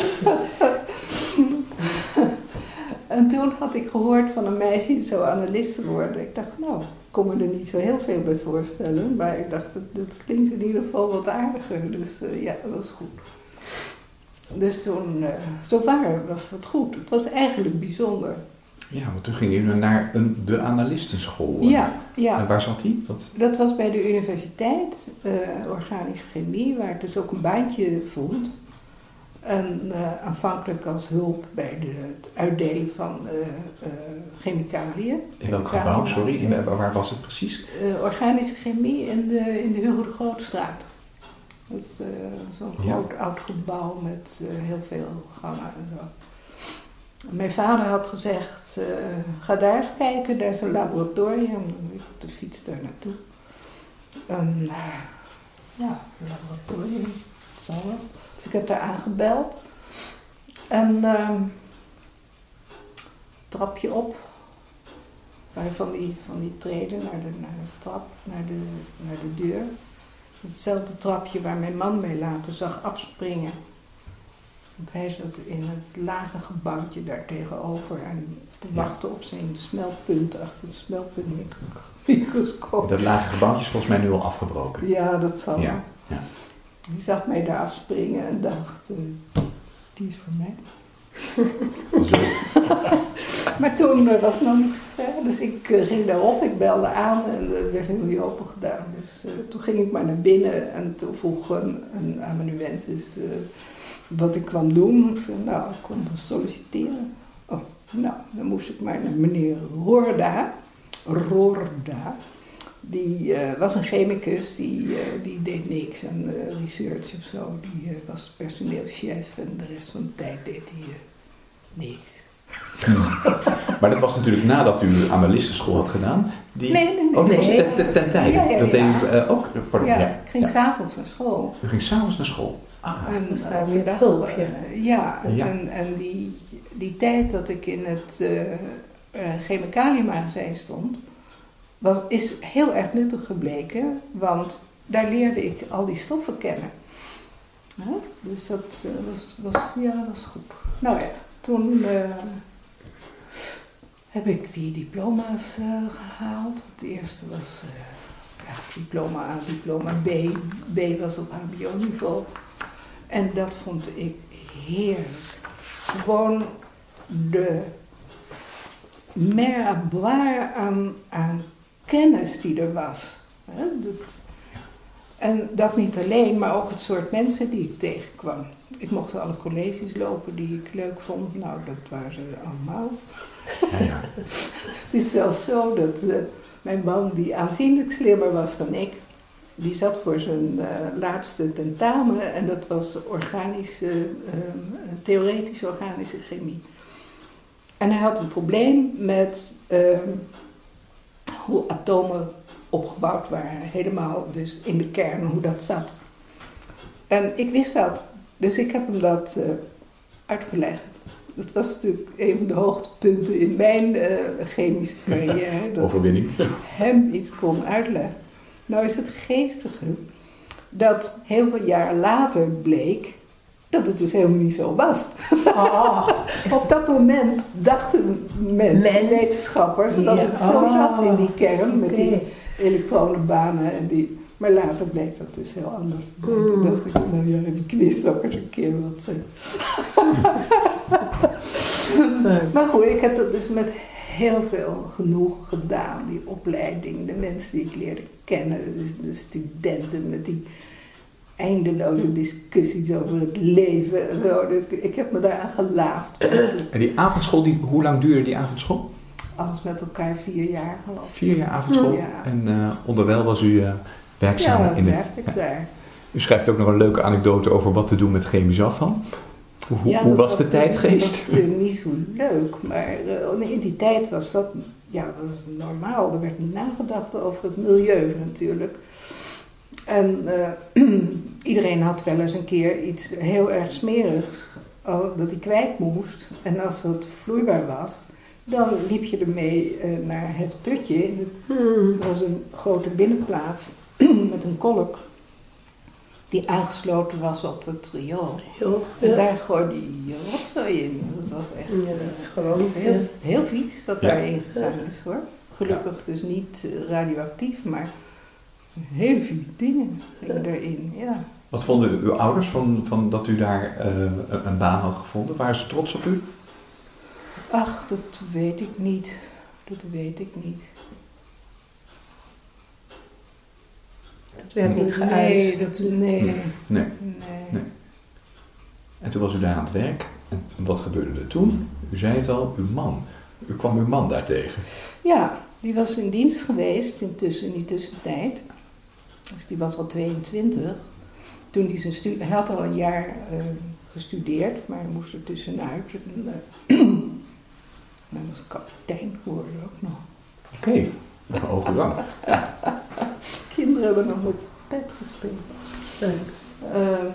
En toen had ik gehoord van een meisje die zou analist te worden. Ik dacht, nou, ik kon me er niet zo heel veel bij voorstellen. Maar ik dacht, dat, dat klinkt in ieder geval wat aardiger. Dus uh, ja, dat was goed. Dus toen, uh, zowaar was dat goed. Het was eigenlijk bijzonder. Ja, want toen ging u naar een, de analistenschool. Ja, ja. En waar zat die? Dat... dat was bij de universiteit, uh, organische chemie, waar ik dus ook een baantje vond. En uh, aanvankelijk als hulp bij de, het uitdelen van uh, uh, chemicaliën. In welk gebouw, sorry? In, waar was het precies? Uh, organische chemie in de, in de Hugo de Grootstraat. Dat is uh, zo'n ja. groot oud gebouw met uh, heel veel gangen en zo. Mijn vader had gezegd, uh, ga daar eens kijken, daar is een laboratorium. Dan liep ik de fiets daar naartoe. En uh, ja, een laboratorium, dat zal wel. Dus ik heb daar aangebeld. En uh, trapje op. Van die, van die treden naar de, naar de trap, naar de, naar de deur. Hetzelfde trapje waar mijn man mij later zag afspringen. Want hij zat in het lage gebouwtje daar tegenover en te wachten op zijn smeltpunt achter het smeltpuntmicroscoop. Dat lage gebouwtje is volgens mij nu al afgebroken. Ja, dat zal. Ja, ja. Die zag mij daar afspringen en dacht, uh, die is voor mij. Zo. Maar toen uh, was het nog niet zo ver, dus ik uh, ging daarop, ik belde aan en er uh, werd helemaal niet open gedaan. Dus uh, toen ging ik maar naar binnen en toen vroeg een, een amanuensis uh, wat ik kwam doen. Ik zei, nou, ik kon solliciteren. Oh, nou, dan moest ik maar naar meneer Roorda, Roorda, Die uh, was een chemicus, die, uh, die deed niks aan uh, research of zo. Die uh, was personeelschef en de rest van de tijd deed hij uh, niks. Maar dat was natuurlijk nadat u analistenschool had gedaan. Die... Nee, nee, nee. Oh, dat was nee, ten, ten, ten tijde. Ja, ja, dat deed ja. u uh, ook. Pardon, ja, ja, ik ging ja. s'avonds naar school. U ging s'avonds naar school. Ah, En dat is daar uh, weer overdag, hulpje. uh, ja, Ja. en, en die, die tijd dat ik in het uh, uh, chemicaliënmagazijn stond, was, is heel erg nuttig gebleken, want daar leerde ik al die stoffen kennen. Ja, dus dat uh, was, was, ja, was goed. Nou ja, toen uh, heb ik die diploma's uh, gehaald. Het eerste was uh, ja, diploma A, diploma B. B was op H B O-niveau. En dat vond ik heerlijk. Gewoon de merkbaar aan, aan kennis die er was. Hè? Dat, en dat niet alleen, maar ook het soort mensen die ik tegenkwam. Ik mocht alle colleges lopen die ik leuk vond. Nou, dat waren ze allemaal. ja, ja. Het is zelfs zo dat uh, mijn man, die aanzienlijk slimmer was dan ik, die zat voor zijn uh, laatste tentamen en dat was organische, uh, theoretische organische chemie. En hij had een probleem met uh, hoe atomen opgebouwd waren, helemaal dus in de kern, hoe dat zat. En ik wist dat, dus ik heb hem dat uh, uitgelegd. Dat was natuurlijk een van de hoogtepunten in mijn uh, chemische carrière, dat Overwinning. ik hem iets kon uitleggen. Nou is het geestige dat heel veel jaar later bleek dat het dus helemaal niet zo was. Oh. Op dat moment dachten mensen, Men. wetenschappers, dat Ja. het zo zat in die kern met die Oké. elektronenbanen en die. Maar later bleek dat dus heel anders te zijn. Toen dacht ik, nou ja, ik wist ook eens een keer wat. Maar goed, ik heb dat dus met heel veel genoeg gedaan. Die opleiding, de mensen die ik leerde kennen, de studenten met die eindeloze discussies over het leven en zo. Ik heb me daaraan gelaafd. En die avondschool, die, hoe lang duurde die avondschool? Alles met elkaar vier jaar geloof ik. Vier jaar avondschool. Ja. En uh, onderwijl was u uh, werkzaam Ja, in het... werkte ik daar. U schrijft ook nog een leuke anekdote over wat te doen met chemisch afval. Hoe, Ja, hoe dat was de tijdgeest? Dat was natuurlijk niet zo leuk, maar uh, in die tijd was dat, ja, dat was normaal. Er werd niet nagedacht over het milieu natuurlijk. En uh, iedereen had wel eens een keer iets heel erg smerigs al, dat hij kwijt moest. En als het vloeibaar was, dan liep je ermee uh, naar het putje. Het Hmm. was een grote binnenplaats met een kolk die aangesloten was op het riool. Jo, En ja. daar gooide je rotzooi in. Dat was echt Ja, uh, dat is gewoon, heel, ja. heel vies wat Ja. daarin gegaan is hoor. Gelukkig dus niet uh, radioactief, maar hele vieze dingen gingen erin. Ja. Wat vonden uw ouders van, van dat u daar uh, een, een baan had gevonden? Waren ze trots op u? Ach, dat weet ik niet. Dat weet ik niet. Dat werd niet geuit. Nee, dat, nee, Nee. nee. Nee. nee. En toen was u daar aan het werk. En wat gebeurde er toen? U zei het al, uw man. U kwam uw man daar tegen. Ja, die was in dienst geweest intussen, in die tussentijd. Dus die was al tweeëntwintig. Toen die zijn stu- hij had al een jaar uh, gestudeerd, maar hij moest er tussenuit. En, uh, hij was kapitein geworden ook nog. Oké, okay. Een hoge rang. Kinderen hebben nog met pet gespeeld. Um,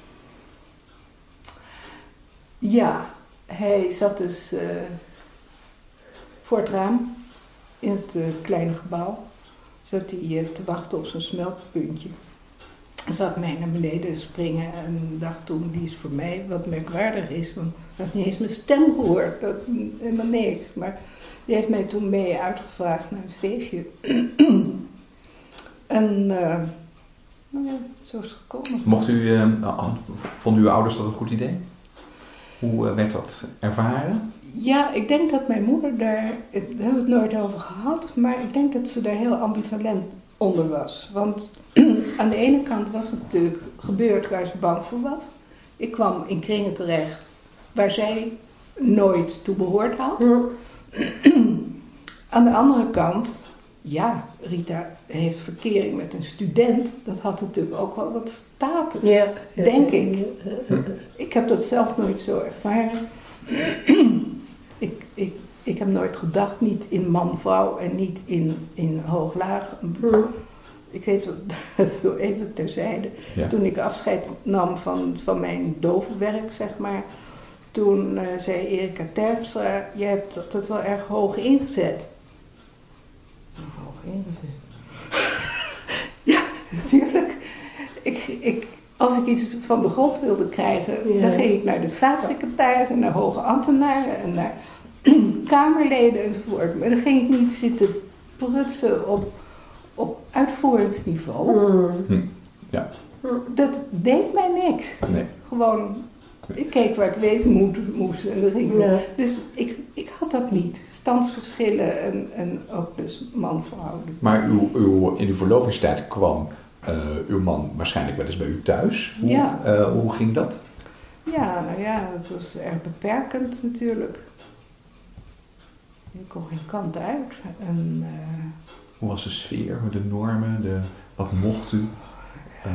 ja, hij zat dus uh, voor het raam in het uh, kleine gebouw. Zat hij uh, te wachten op zijn smeltpuntje. Hij zag mij naar beneden springen en dacht toen, die is voor mij wat merkwaardig is. Want hij had niet eens mijn stem gehoord, dat, helemaal niks. Maar die heeft mij toen mee uitgevraagd naar een feestje. En uh, nou ja, zo is het gekomen. Mocht u, uh, vonden uw ouders dat een goed idee? Hoe uh, werd dat ervaren? Ja, ik denk dat mijn moeder daar, daar hebben we het nooit over gehad, maar ik denk dat ze daar heel ambivalent onder was. Want aan de ene kant was het natuurlijk gebeurd waar ze bang voor was. Ik kwam in kringen terecht waar zij nooit toe behoord had. Hmm. Aan de andere kant, ja, Rita heeft verkering met een student. Dat had natuurlijk ook wel wat status, Ja, ja, denk ja, ik. ja, ja, ja. Ik heb dat zelf nooit zo ervaren. ik, ik, ik heb nooit gedacht, niet in man-vrouw en niet in, in hoog-laag. Hm. Ik weet wel, zo even terzijde. Ja. Toen ik afscheid nam van, van mijn dovenwerk, zeg maar. Toen uh, zei Erika Terpstra, jij hebt dat, dat wel erg hoog ingezet. Hoog ingezet? Ja, natuurlijk. Ik, ik, als ik iets van de grond wilde krijgen, Ja. dan ging ik naar de staatssecretaris en naar hoge ambtenaren en naar kamerleden enzovoort. Maar dan ging ik niet zitten prutsen op, op uitvoeringsniveau. Hm. Hm. Ja. Dat deed mij niks. Nee. Gewoon, ik keek waar ik wezen moet, moest en dan ging ik. Ja. Dus ik, ik had dat niet. Standsverschillen en, en ook dus man-vrouw. Maar uw, uw, in uw verlovingstijd kwam uh, uw man waarschijnlijk wel eens bij u thuis. Hoe, Ja. uh, hoe ging dat? Ja, nou ja, dat was erg beperkend natuurlijk. Je kon geen kant uit. En, uh, Hoe was de sfeer, de normen, de, wat mocht u? Uh,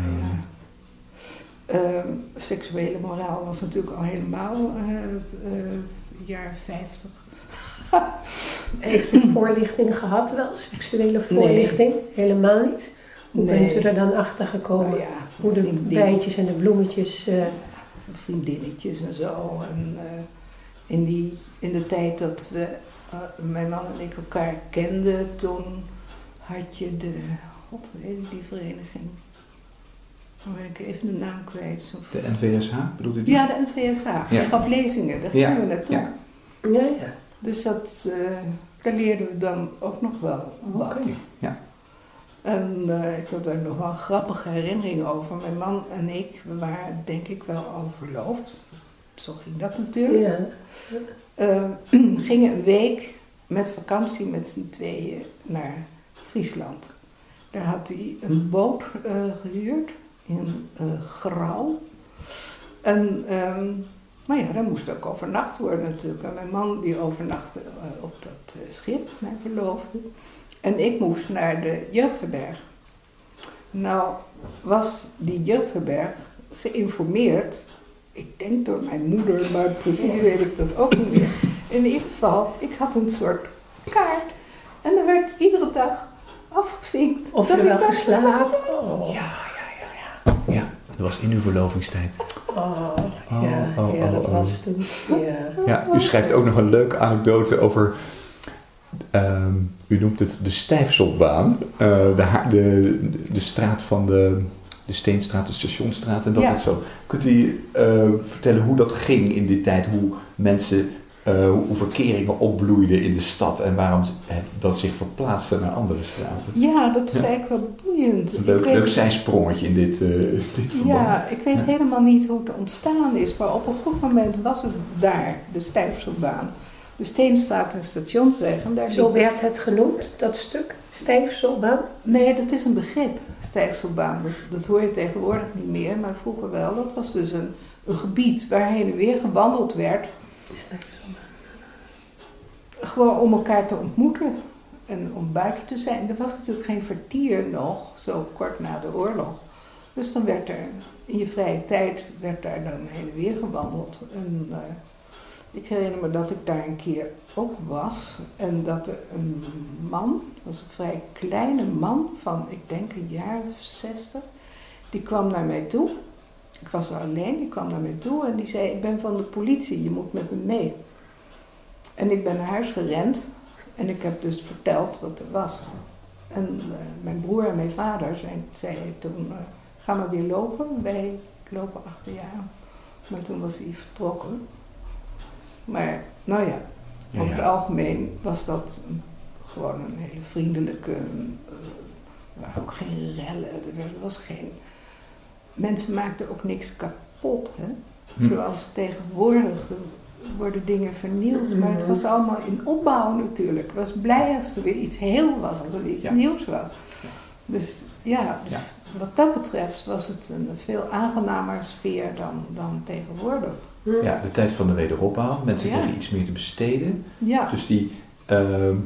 uh, seksuele moraal was natuurlijk al helemaal uh, uh, jaren vijftig. Heeft u voorlichting gehad wel? Seksuele voorlichting? Nee. Helemaal niet? Hoe Nee. bent u er dan achter gekomen? Nou ja, hoe de bijtjes en de bloemetjes... Uh... Vriendinnetjes en zo. En, uh, in, die, in de tijd dat we, uh, mijn man en ik elkaar kenden, toen had je de... God, hoe heette die vereniging? Dan ben ik even de naam kwijt. De N V S H, bedoelt u die? Ja, de N V S H. Ja. Die gaf lezingen, daar gingen ja. we naartoe. Ja. Ja, ja. Dus dat, uh, daar leerden we dan ook nog wel wat. Okay. Ja. En uh, ik heb daar nog wel een grappige herinnering over. Mijn man en ik, we waren denk ik wel al verloofd. Zo ging dat natuurlijk. Ja. Uh, gingen een week met vakantie met z'n tweeën naar Friesland. Daar had hij een boot uh, gehuurd in uh, Grauw. En, um, maar ja, daar moest ook overnacht worden natuurlijk. En mijn man die overnachtte uh, op dat uh, schip, mijn verloofde. En ik moest naar de jeugdherberg. Nou was die jeugdherberg geïnformeerd, ik denk door mijn moeder, maar precies weet ik dat ook niet meer. In ieder geval, ik had een soort kaart en er werd iedere dag afgevinkt. Of je wel geslapen? Oh. Ja, ja, ja, ja. Ja, dat was in uw verlovingstijd. Oh, oh ja, oh, ja, oh, dat oh. was toen. Ja. Ja, u schrijft ook nog een leuke anekdote over... Um, u noemt het de Stijfselbaan, uh, de, de, de straat van de, de Steenstraat, de Stationsstraat en dat ja. is zo. Kunt u uh, vertellen hoe dat ging in die tijd, hoe mensen, uh, hoe verkeringen opbloeiden in de stad en waarom dat zich verplaatste naar andere straten? Ja, dat is ja. eigenlijk wel boeiend. Een leuk, ik weet, leuk zijsprongetje in dit, uh, dit verband. Ja, ik weet ja. helemaal niet hoe het ontstaan is, maar op een goed moment was het daar, de Stijfselbaan. De Steenstraat en Stationsweg. En daar Zo werd het genoemd, dat stuk? Stijfselbaan? Nee, dat is een begrip, stijfselbaan. Dat, dat hoor je tegenwoordig niet meer, maar vroeger wel. Dat was dus een, een gebied waar heen en weer gewandeld werd. Gewoon om elkaar te ontmoeten en om buiten te zijn. Er was natuurlijk geen vertier nog, zo kort na de oorlog. Dus dan werd er, in je vrije tijd, werd daar dan heen en weer gewandeld. En, uh, Ik herinner me dat ik daar een keer ook was en dat er een man, dat was een vrij kleine man van, ik denk een jaar of zestig, die kwam naar mij toe. Ik was er alleen, die kwam naar mij toe en die zei, ik ben van de politie, je moet met me mee. En ik ben naar huis gerend en ik heb dus verteld wat er was. En uh, mijn broer en mijn vader zijn, zeiden toen, uh, ga maar weer lopen, wij lopen achter je aan. Maar toen was hij vertrokken. Maar, nou ja, ja, over ja. het algemeen was dat gewoon een hele vriendelijke... Uh, er waren ook geen rellen, er was geen... Mensen maakten ook niks kapot, hè. Hm. Zoals tegenwoordig, er worden dingen vernield, maar het was allemaal in opbouw natuurlijk. Ik was blij als er weer iets heel was, als er iets ja. nieuws was. Dus ja, dus ja, wat dat betreft was het een veel aangenamer sfeer dan, dan tegenwoordig. Ja, de tijd van de wederopbouw. Mensen ja. kregen iets meer te besteden. Ja. Dus die, uh,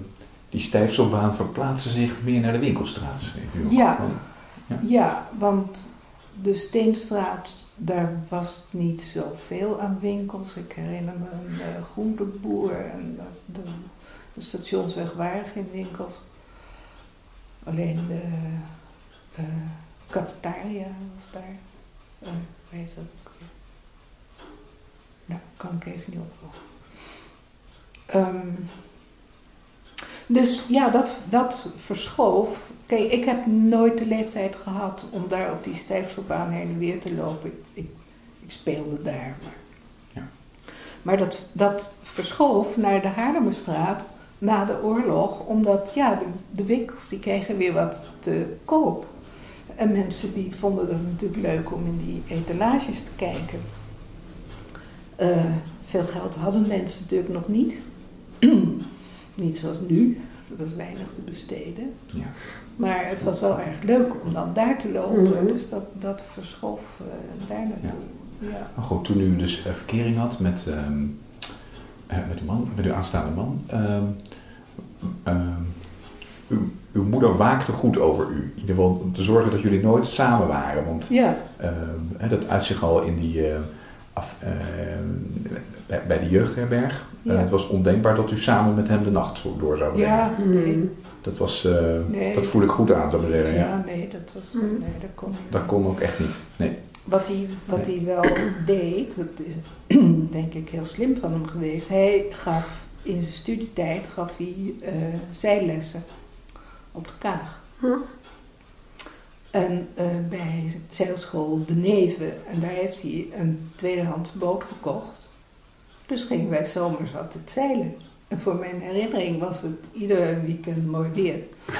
die Stijfselbaan verplaatste zich meer naar de winkelstraat. Schreef u. Ja. Ja. Ja, want de Steenstraat, daar was niet zoveel aan winkels. Ik herinner me een uh, groenteboer en uh, de, de Stationsweg waren geen winkels. Alleen de uh, cafetaria was daar. Uh, weet dat ook weer. Nou, kan ik even niet opvallen. Um, dus ja, dat, dat verschoof. Kijk, ik heb nooit de leeftijd gehad om daar op die Stijfselbaan heen en weer te lopen. Ik, ik, ik speelde daar. Maar, ja. maar dat, dat verschoof naar de Haarlemmerstraat na de oorlog. Omdat ja, de, de winkels die kregen weer wat te koop. En mensen die vonden het natuurlijk leuk om in die etalages te kijken. Uh, veel geld hadden mensen natuurlijk nog niet. Niet zoals nu. Er was weinig te besteden. Ja. Maar het was wel erg leuk om dan daar te lopen. Mm-hmm. Dus dat, dat verschoof uh, daar naartoe. Ja. Ja. Maar goed, toen u dus uh, verkering had met, um, uh, met, uw man, met uw aanstaande man. Um, um, uw, uw moeder waakte goed over u. In ieder geval om te zorgen dat jullie nooit samen waren. Want Ja. um, dat uit zich al in die... Uh, Af, uh, bij, bij de jeugdherberg. Ja. Uh, het was ondenkbaar dat u samen met hem de nacht door zou brengen. Ja, nee. Dat, was, uh, nee. dat voel ik goed aan, zou ik zeggen. Ja, Ja. nee, dat, was, Mm. nee, dat kon niet. Dat kon ook echt niet. Nee. Wat hij, wat Nee. hij wel deed, dat is denk ik heel slim van hem geweest. Hij gaf in zijn studietijd gaf hij, uh, zijlessen op de Kaag. Hm. En uh, bij zeilschool De Neven. En daar heeft hij een tweedehands boot gekocht. Dus gingen wij zomers altijd zeilen. En voor mijn herinnering was het ieder weekend mooi weer.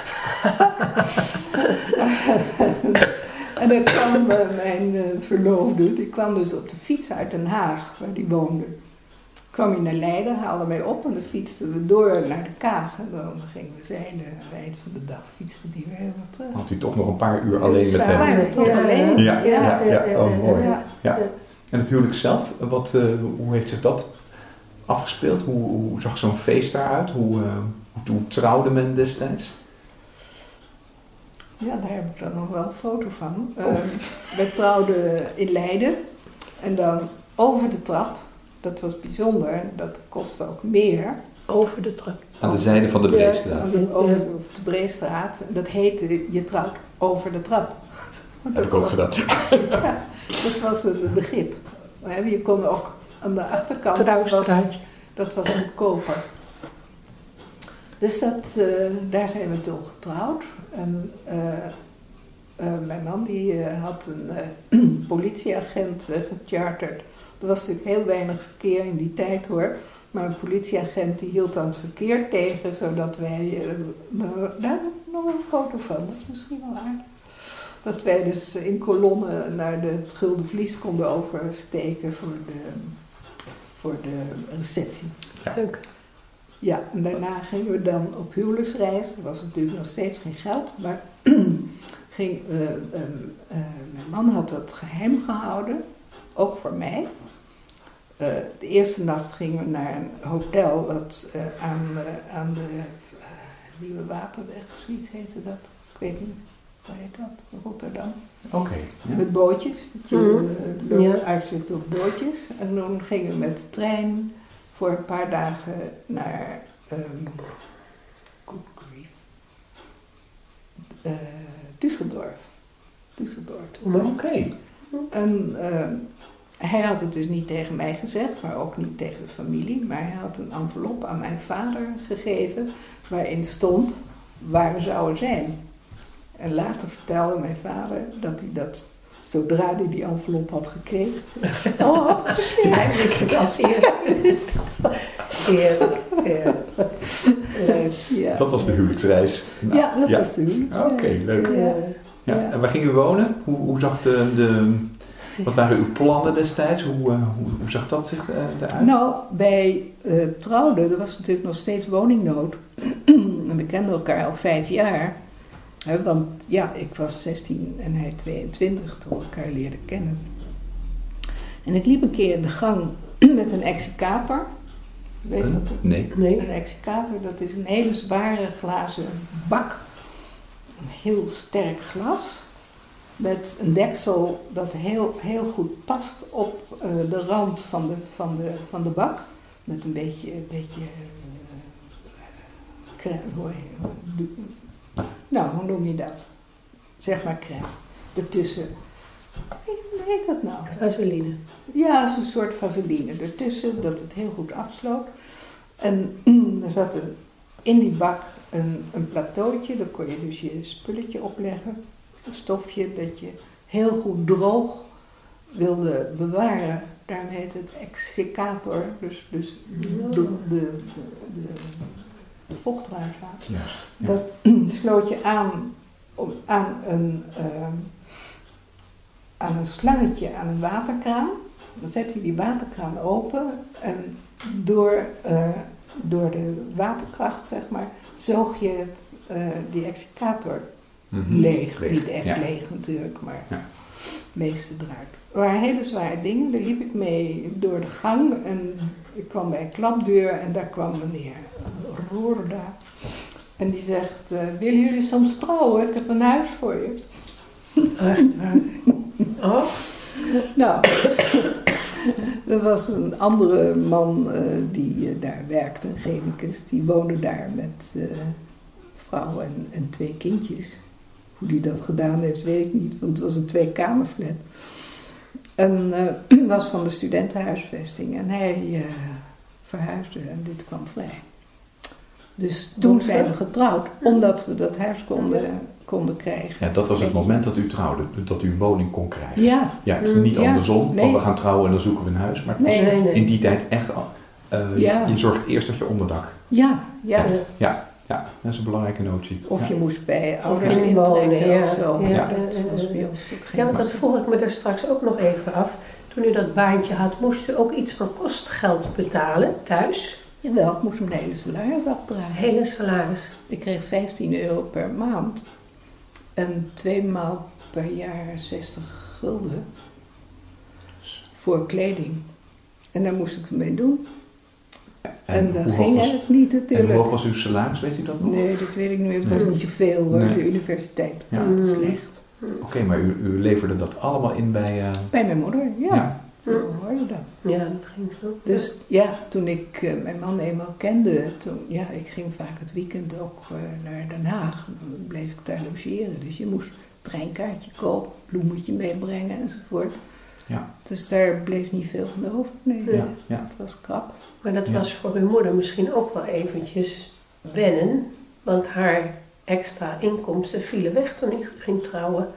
En dan kwam uh, mijn uh, verloofde, die kwam dus op de fiets uit Den Haag, waar die woonde. Kwam hij naar Leiden, haalde mij op en dan fietsten we door naar de Kaag. En dan gingen we zeilen. En aan het eind van de dag fietste die weer helemaal terug. Had u toch nog een paar uur alleen met Samen hem? waren we toch Ja. alleen. Ja, ja, ja, ja, oh mooi. Ja. Ja. En het huwelijk zelf, wat, uh, hoe heeft zich dat afgespeeld? Hoe, hoe zag zo'n feest daaruit? Hoe, uh, hoe, hoe trouwde men destijds? Ja, daar heb ik dan nog wel een foto van. Oh. Uh, wij trouwden in Leiden en dan over de trap. Dat was bijzonder, dat kostte ook meer. Over de trap. Aan de zijde van de Breestraat. Ja, over de Breestraat. Dat heette je trouwt over de trap. Heb ik ook gedaan. Ja, dat was een begrip. Je kon ook aan de achterkant, dat was, Trouwstraatje. dat was goedkoper. Dus dat, uh, daar zijn we toen getrouwd. En, uh, uh, mijn man die, uh, had een uh, politieagent uh, gecharterd. Er was natuurlijk heel weinig verkeer in die tijd hoor. Maar een politieagent die hield dan het verkeer tegen, zodat wij... Uh, nou, daar heb ik nog een foto van, dat is misschien wel aardig. Dat wij dus in kolonnen naar de, het Gulden Vlies konden oversteken voor de, voor de receptie. Ja. Leuk. Ja, en daarna gingen we dan op huwelijksreis. Er was natuurlijk nog steeds geen geld, maar ging, uh, uh, uh, mijn man had dat geheim gehouden, ook voor mij. Uh, de eerste nacht gingen we naar een hotel dat uh, aan, uh, aan de uh, Nieuwe Waterweg, of zoiets heette dat. Ik weet niet, hoe heet dat? Rotterdam. Oké. Okay, ja. Met bootjes, dat je Mm-hmm. uh, Ja. uitzicht op bootjes. En dan gingen we met de trein voor een paar dagen naar um, good grief, uh, Düsseldorf. Düsseldorf. Oké. Okay. En uh, hij had het dus niet tegen mij gezegd, maar ook niet tegen de familie. Maar hij had een envelop aan mijn vader gegeven waarin stond waar we zouden zijn. En later vertelde mijn vader dat hij dat, zodra hij die envelop had gekregen, oh, had gezien. Hij wist het als eerste. Heerlijk. Leuk. Ja. Dat was de huwelijksreis. Nou, Ja, dat ja. was de huwelijksreis. Oké, okay, leuk. Ja. Ja. Ja. En waar ging u wonen? Hoe, hoe zag de, de... Wat waren uw plannen destijds? Hoe, uh, hoe, hoe zag dat zich uh, eruit? Nou, wij uh, trouwden, er was natuurlijk nog steeds woningnood. En we kenden elkaar al vijf jaar. Hè, want ja, ik was zestien en hij tweeëntwintig toen we elkaar leerden kennen. En ik liep een keer in de gang met een execator. Weet je Een? wat het Nee. Nee. Een excicator, dat is een hele zware glazen bak. Een heel sterk glas. Met een deksel dat heel, heel goed past op uh, de rand van de, van, de, van de bak. Met een beetje, een beetje uh, crème. Hoe heet, nou, hoe noem je dat? Zeg maar crème. Ertussen. Hoe heet dat nou? Vaseline. Ja, zo'n soort vaseline ertussen, dat het heel goed afsloot. En er zat een, in die bak een, een plateautje, daar kon je dus je spulletje opleggen. Een stofje dat je heel goed droog wilde bewaren. Daarom heet het excicator, dus, dus de, de, de, de, de vocht eruit gaat. Ja. Ja. Dat sloot je aan, om, aan een... Uh, aan een slangetje aan een waterkraan. Dan zet je die waterkraan open en door, uh, door de waterkracht, zeg maar, zoog je het, uh, die excicator Mm-hmm. leeg. Leeg, Niet echt ja. leeg natuurlijk, maar Ja. het meeste eruit. Het waren hele zware dingen, daar liep ik mee door de gang en ik kwam bij een klapdeur en daar kwam meneer Roerda. En die zegt, uh, willen jullie soms trouwen? Ik heb een huis voor je. Oh, Nou, dat was een andere man uh, die uh, daar werkte, een chemicus. Die woonde daar met uh, vrouw en, en twee kindjes. Hoe die dat gedaan heeft, weet ik niet, want het was een tweekamerflat. En uh, was van de studentenhuisvesting. En hij uh, verhuisde en dit kwam vrij. Dus toen zijn we getrouwd, omdat we dat huis konden, konden krijgen. Ja, dat was het moment dat u trouwde, dat u een woning kon krijgen. Ja. Ja, het is niet Ja, andersom, nee. van we gaan trouwen en dan zoeken we een huis. Maar het was Nee. nee, nee. in die tijd echt al, uh, Ja. je, je zorgt eerst dat je onderdak Ja, ja. hebt. Ja, ja, dat is een belangrijke notie. Of ja. je moest bij Of ouders in intrekken wonen, ja. of zo. Ja, Ja, ja, dat ja, was ja. bij ons ook geen Ja, want dat last. vroeg ik me daar straks ook nog even af. Toen u dat baantje had, moest u ook iets van kostgeld betalen thuis? Jawel, ik moest mijn hele salaris afdragen. Hele salaris. Ik kreeg vijftien euro per maand. En twee maal per jaar zestig gulden. Voor kleding. En daar moest ik het mee doen. En, en dat hoe hoog ging was- eigenlijk niet En natuurlijk. hoe hoog was uw salaris, weet u dat nog? Nee, dat weet ik niet. Het was Nee. niet zoveel hoor. Nee. De universiteit Ja. betaalde Mm. slecht. Oké, maar u, u leverde dat allemaal in bij... uh, Bij mijn moeder, ja. Ja. Zo hoorde dat. Ja, dat ging zo. Dus ja, toen ik uh, mijn man eenmaal kende, toen, ja, ik ging vaak het weekend ook uh, naar Den Haag. Dan bleef ik daar logeren. Dus je moest een treinkaartje kopen, bloemetje meebrengen enzovoort. Ja. Dus daar bleef niet veel van over. Nee, Ja, ja. het was krap. Maar dat Ja. was voor uw moeder misschien ook wel eventjes wennen. Want haar extra inkomsten vielen weg toen ik ging trouwen.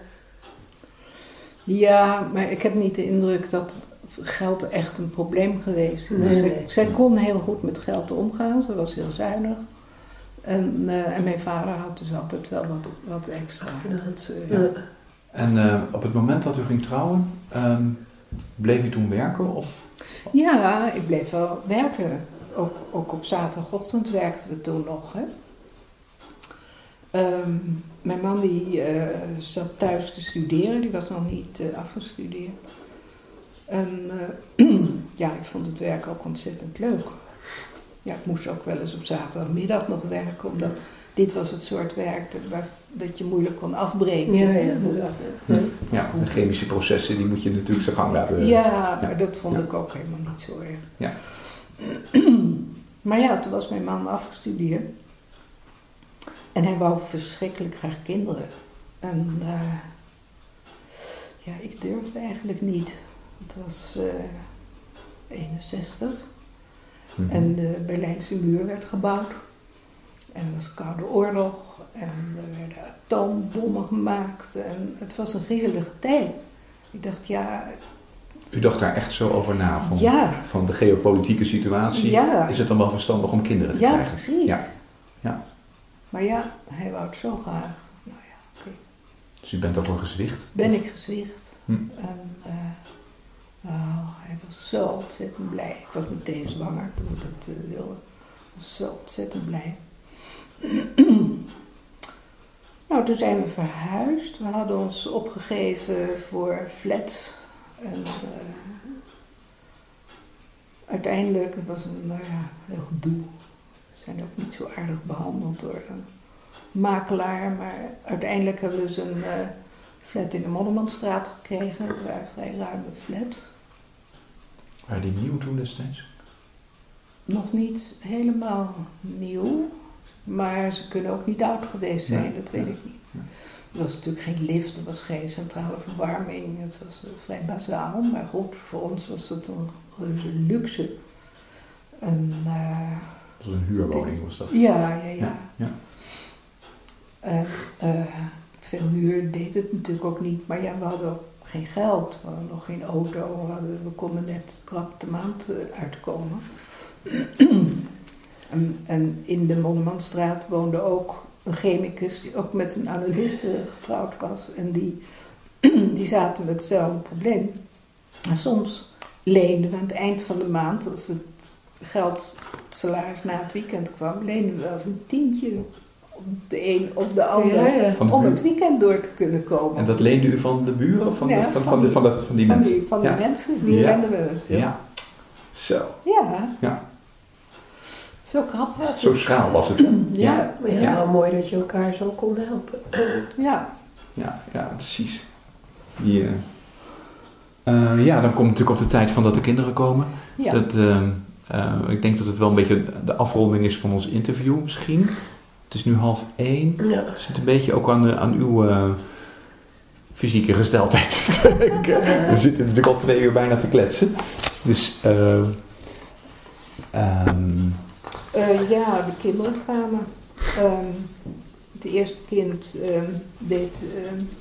Ja, maar ik heb niet de indruk dat geld echt een probleem geweest is. Nee, Zij, nee. zij kon heel goed met geld omgaan, ze was heel zuinig. En, uh, en mijn vader had dus altijd wel wat, wat extra. Dat, uh, Ja. En uh, op het moment dat u ging trouwen, um, bleef u toen werken? Of? Ja, ik bleef wel werken. Ook, ook op zaterdagochtend werkten we toen nog. Hè. Um, mijn man die uh, zat thuis te studeren, die was nog niet uh, afgestudeerd. En uh, ja, ik vond het werk ook ontzettend leuk. Ja, ik moest ook wel eens op zaterdagmiddag nog werken, omdat dit was het soort werk dat, waar, dat je moeilijk kon afbreken. Ja, hè. ja, Dat, ja. uh, Ja. Ja, de chemische processen die moet je natuurlijk zijn gang laten. Ja, maar dat vond Ja. ik ook helemaal niet zo erg. Ja. Maar ja, toen was mijn man afgestudeerd. En hij wou verschrikkelijk graag kinderen. En uh, ja, ik durfde eigenlijk niet. Het was uh, eenenzestig. Mm-hmm. En de Berlijnse muur werd gebouwd. En er was Koude Oorlog. En er werden atoombommen gemaakt. En het was een griezelige tijd. Ik dacht, ja... U dacht daar echt zo over na, van, Ja. van de geopolitieke situatie. Ja. Is het dan wel verstandig om kinderen te Ja, krijgen? precies. Ja. Ja. Maar ja, hij wou het zo graag. Nou ja, oké. Dus u bent daarvoor gezwicht? Ben ik gezwicht. Hm. En uh, oh, hij was zo ontzettend blij. Ik was meteen zwanger toen ik dat uh, wilde. Ik was zo ontzettend blij. Nou, toen zijn we verhuisd. We hadden ons opgegeven voor flats. En, uh, uiteindelijk, het was een nou ja, heel gedoe. We zijn ook niet zo aardig behandeld door een makelaar. Maar uiteindelijk hebben we dus een uh, flat in de Moddermanstraat gekregen. Het waren vrij ruime flats. Waren die nieuw toen destijds? Nog niet helemaal nieuw. Maar ze kunnen ook niet oud geweest zijn, Nee, dat weet ja. ik niet. Ja. Er was natuurlijk geen lift, er was geen centrale verwarming. Het was uh, vrij bazaal, maar goed, voor ons was het een reuze luxe. En, uh, Dat was een huurwoning, was dat? ja, ja, ja. Ja, ja. Uh, uh, veel huur deed het natuurlijk ook niet, maar ja, we hadden ook geen geld. We hadden nog geen auto, we, hadden, we konden net krap de maand uh, uitkomen. en, en in de Monnemanstraat woonde ook een chemicus die ook met een analiste getrouwd was. En die, die zaten met hetzelfde probleem. En soms leenden we aan het eind van de maand, als het geld, het salaris na het weekend kwam, leenden we wel eens een tientje op de een of de ander. Ja, ja. Van de Om buurt. het weekend door te kunnen komen. En dat leende u van de buren of van, Ja, de, van, van van, de, die- van, dat, van die van mensen? die, van die Ja. mensen, die Ja. kenden we het. Ja. Ja. Zo. Ja. Ja. Zo krap was Zo het. schraal was het. Ja, Maar ja, Ja. wel mooi dat je elkaar zo kon helpen. ja. Ja, ja, precies. Die, eh, eh, ja, dan komt natuurlijk op de tijd van dat de kinderen komen. ja. Dat, eh, eh, ik denk dat het wel een beetje de afronding is van ons interview misschien. Het is nu half één. Ja. Het zit een beetje ook aan, de, aan uw eh, fysieke gesteldheid te denken. We zitten natuurlijk al twee uur bijna te kletsen. Dus, eh ehm, Uh, ja, de kinderen kwamen. Um, het eerste kind um, deed um,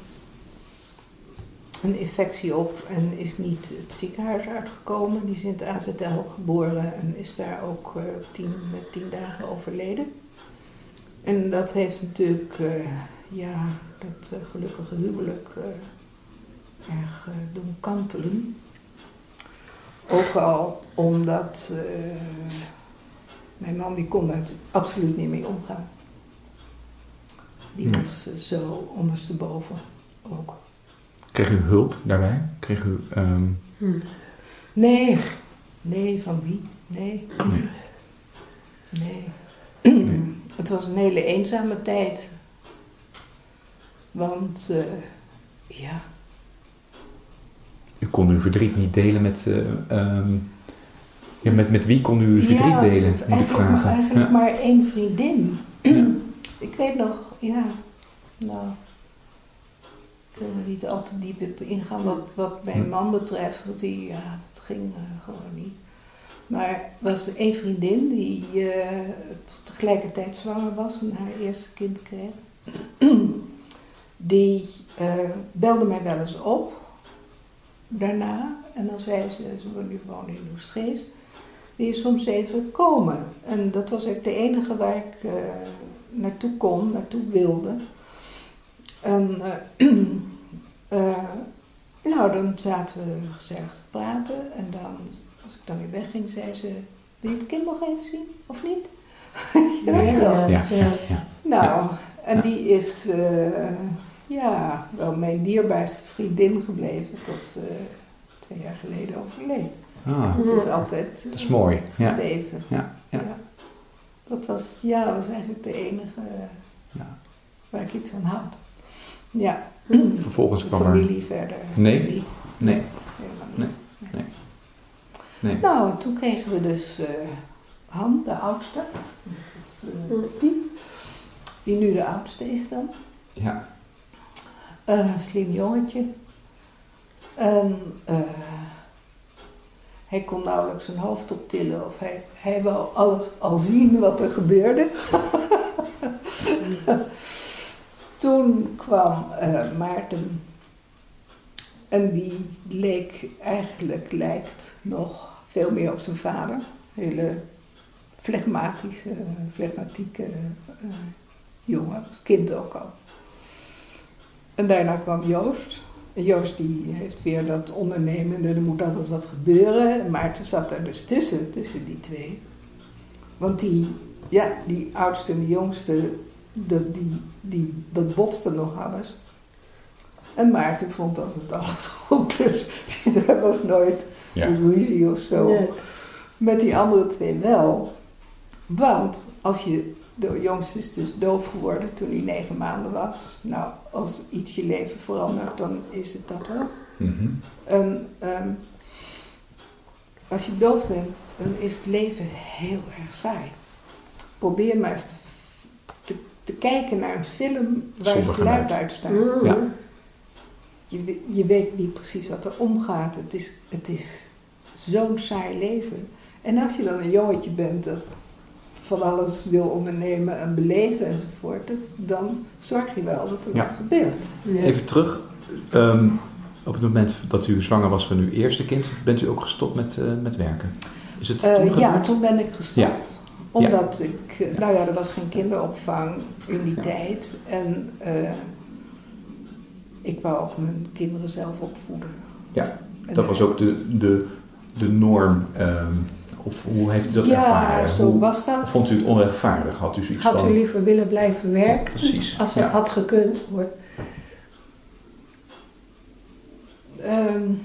een infectie op en is niet het ziekenhuis uitgekomen. Die is in het A Z L geboren en is daar ook uh, tien, met tien dagen overleden. En dat heeft natuurlijk, uh, ja, dat uh, gelukkige huwelijk uh, erg uh, doen kantelen. Ook al omdat uh, mijn man die kon daar absoluut niet mee omgaan. Die Hmm. was uh, zo ondersteboven ook. kreeg u hulp daarbij? Kreeg u... ehm, Hm. Nee, nee, van wie? Nee, nee. nee. Nee. Het was een hele eenzame tijd. Want, uh, ja, U kon uw verdriet niet delen met... eh, ehm, ja, met, met wie kon u uw verdriet ja, delen? Moet ik eigenlijk, vragen. eigenlijk Ja. maar één vriendin. Ja. Ik weet nog, ja, nou, ik wil er niet al te diep op ingaan wat, wat mijn Hm. man betreft, want die, ja, dat ging uh, gewoon niet. Maar er was één vriendin die uh, tegelijkertijd zwanger was en haar eerste kind kreeg. Die uh, belde mij wel eens op, daarna, en dan zei ze, ze woont nu gewoon in Oestgeest, wil je soms even komen? En dat was eigenlijk de enige waar ik uh, naartoe kon, naartoe wilde. En uh, uh, nou, dan zaten we gezellig te praten en dan, als ik dan weer wegging, zei ze, wil je het kind nog even zien, of niet? ja, Ja, zo. ja, Ja. ja. Ja. Nou, en Ja. die is uh, ja, wel mijn dierbaarste vriendin gebleven tot ze twee jaar geleden overleed. Ah, Het is altijd uh, dat is mooi. Ja. gebleven. Ja. Ja. Ja. Dat was, ja, dat was eigenlijk de enige uh, Ja. waar ik iets aan had. Ja, Vervolgens de kwam er... familie verder Nee. niet. Nee. Helemaal niet. Nee. Nee. Nou, toen kregen we dus uh, Han, de oudste. Dat is uh, die. Die nu de oudste is dan. Ja. Uh, een slim jongetje. En uh, hij kon nauwelijks zijn hoofd optillen of hij, hij wou alles al zien wat er gebeurde. Toen kwam uh, Maarten en die leek eigenlijk, lijkt nog veel meer op zijn vader. Hele flegmatische, flegmatieke uh, jongen, als kind ook al. En daarna kwam Joost. En Joost die heeft weer dat ondernemende, er moet altijd wat gebeuren. En Maarten zat er dus tussen, tussen die twee. Want die, ja, die oudste en die jongste, dat, die, die, dat botste nog alles. En Maarten vond altijd alles goed, dus daar was nooit Ja. ruzie of zo. Nee. met die andere twee wel. Want als je, de jongste is dus doof geworden toen hij negen maanden was. Nou, als iets je leven verandert, dan is het dat wel. Mm-hmm. En um, als je doof bent, dan is het leven heel erg saai. Probeer maar eens te, te, te kijken naar een film waar Zonder het geluid geluid. uitstaat. Mm. Ja. Je, je weet niet precies wat er omgaat. Het is, het is zo'n saai leven. En als je dan een jongetje bent dat van alles wil ondernemen en beleven enzovoort, dan zorg je wel dat er Ja. wat gebeurt. Ja. Even terug. Um, op het moment dat u zwanger was van uw eerste kind, bent u ook gestopt met, uh, met werken? Is het Uh, toen ja, gebeurd? toen ben ik gestopt. Ja. Omdat ik, uh, Ja. nou ja, er was geen kinderopvang in die Ja. tijd. En uh, ik wou ook mijn kinderen zelf opvoeden. Ja, En, dat was ook de, de, de norm. Um, of hoe heeft u dat ja, ervaren? zo Hoe, was dat. vond u het onrechtvaardig? Had u zoiets Had van... u liever willen blijven werken? Precies. Als het Ja. had gekund. Hoor. Um,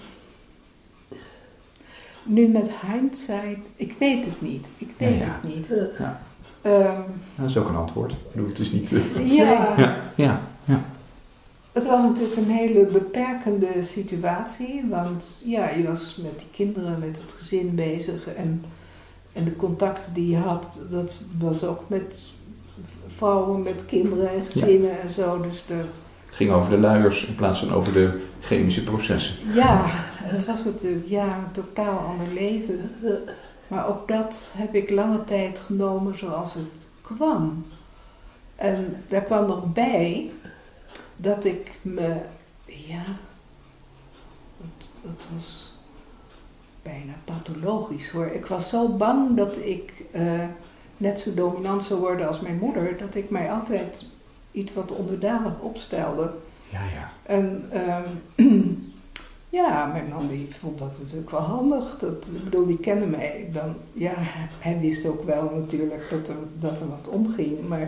nu met hindsight, ik weet het niet. Ik weet Ja, ja. het niet. Ja. Um, Dat is ook een antwoord. Ik bedoel, het is niet... Uh, ja, ja, ja, ja. het was natuurlijk een hele beperkende situatie. Want ja, je was met die kinderen, met het gezin bezig. En, en de contacten die je had, dat was ook met vrouwen, met kinderen en gezinnen en zo. Dus de, Het ging over de luiers in plaats van over de chemische processen. ja, het was natuurlijk ja, een totaal ander leven. Maar ook dat heb ik lange tijd genomen zoals het kwam. En daar kwam nog bij dat ik me, ja, het, het was bijna pathologisch hoor. Ik was zo bang dat ik uh, net zo dominant zou worden als mijn moeder, dat ik mij altijd iets wat onderdanig opstelde. Ja, ja. En um, ja, mijn man die vond dat natuurlijk wel handig. Dat, ik bedoel, die kende mij dan. Ja, hij wist ook wel natuurlijk dat er, dat er wat omging. Maar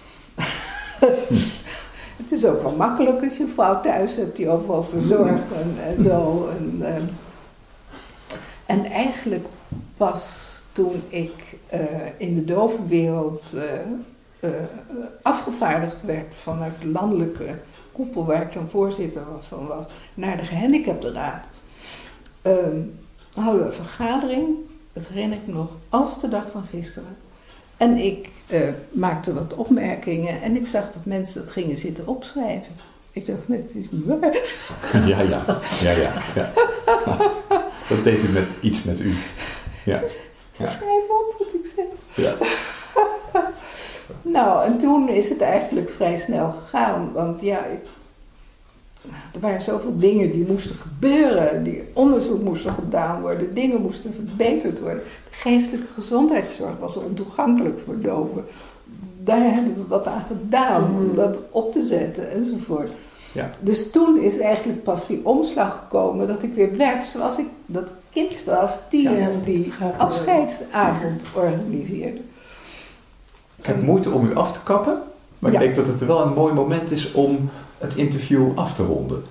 het is ook wel makkelijk als je een vrouw thuis hebt die overal verzorgt en, en zo. En, um, en eigenlijk pas toen ik uh, in de dovenwereld uh, uh, afgevaardigd werd vanuit de landelijke koepel waar ik dan voorzitter van was, naar de gehandicaptenraad, um, hadden we een vergadering, dat herinner ik me nog als de dag van gisteren. En ik uh, maakte wat opmerkingen en ik zag dat mensen dat gingen zitten opschrijven. Ik dacht, nee, dat is niet waar. Ja, ja, ja, ja, ja. Dat deed u met iets met u. Ja. Ze, ze Ja. schrijven op wat ik zeg. Ja. Nou, en toen is het eigenlijk vrij snel gegaan, want ja, ik, er waren zoveel dingen die moesten gebeuren, die onderzoek moesten gedaan worden, dingen moesten verbeterd worden. De geestelijke gezondheidszorg was ontoegankelijk voor doven. Daar hebben we wat aan gedaan om dat op te zetten enzovoort. Ja. Dus toen is eigenlijk pas die omslag gekomen dat ik weer werd zoals ik dat kind was die Ja, die gaat afscheidsavond organiseerde. Ik heb moeite om u af te kappen, maar Ja. ik denk dat het wel een mooi moment is om het interview af te ronden.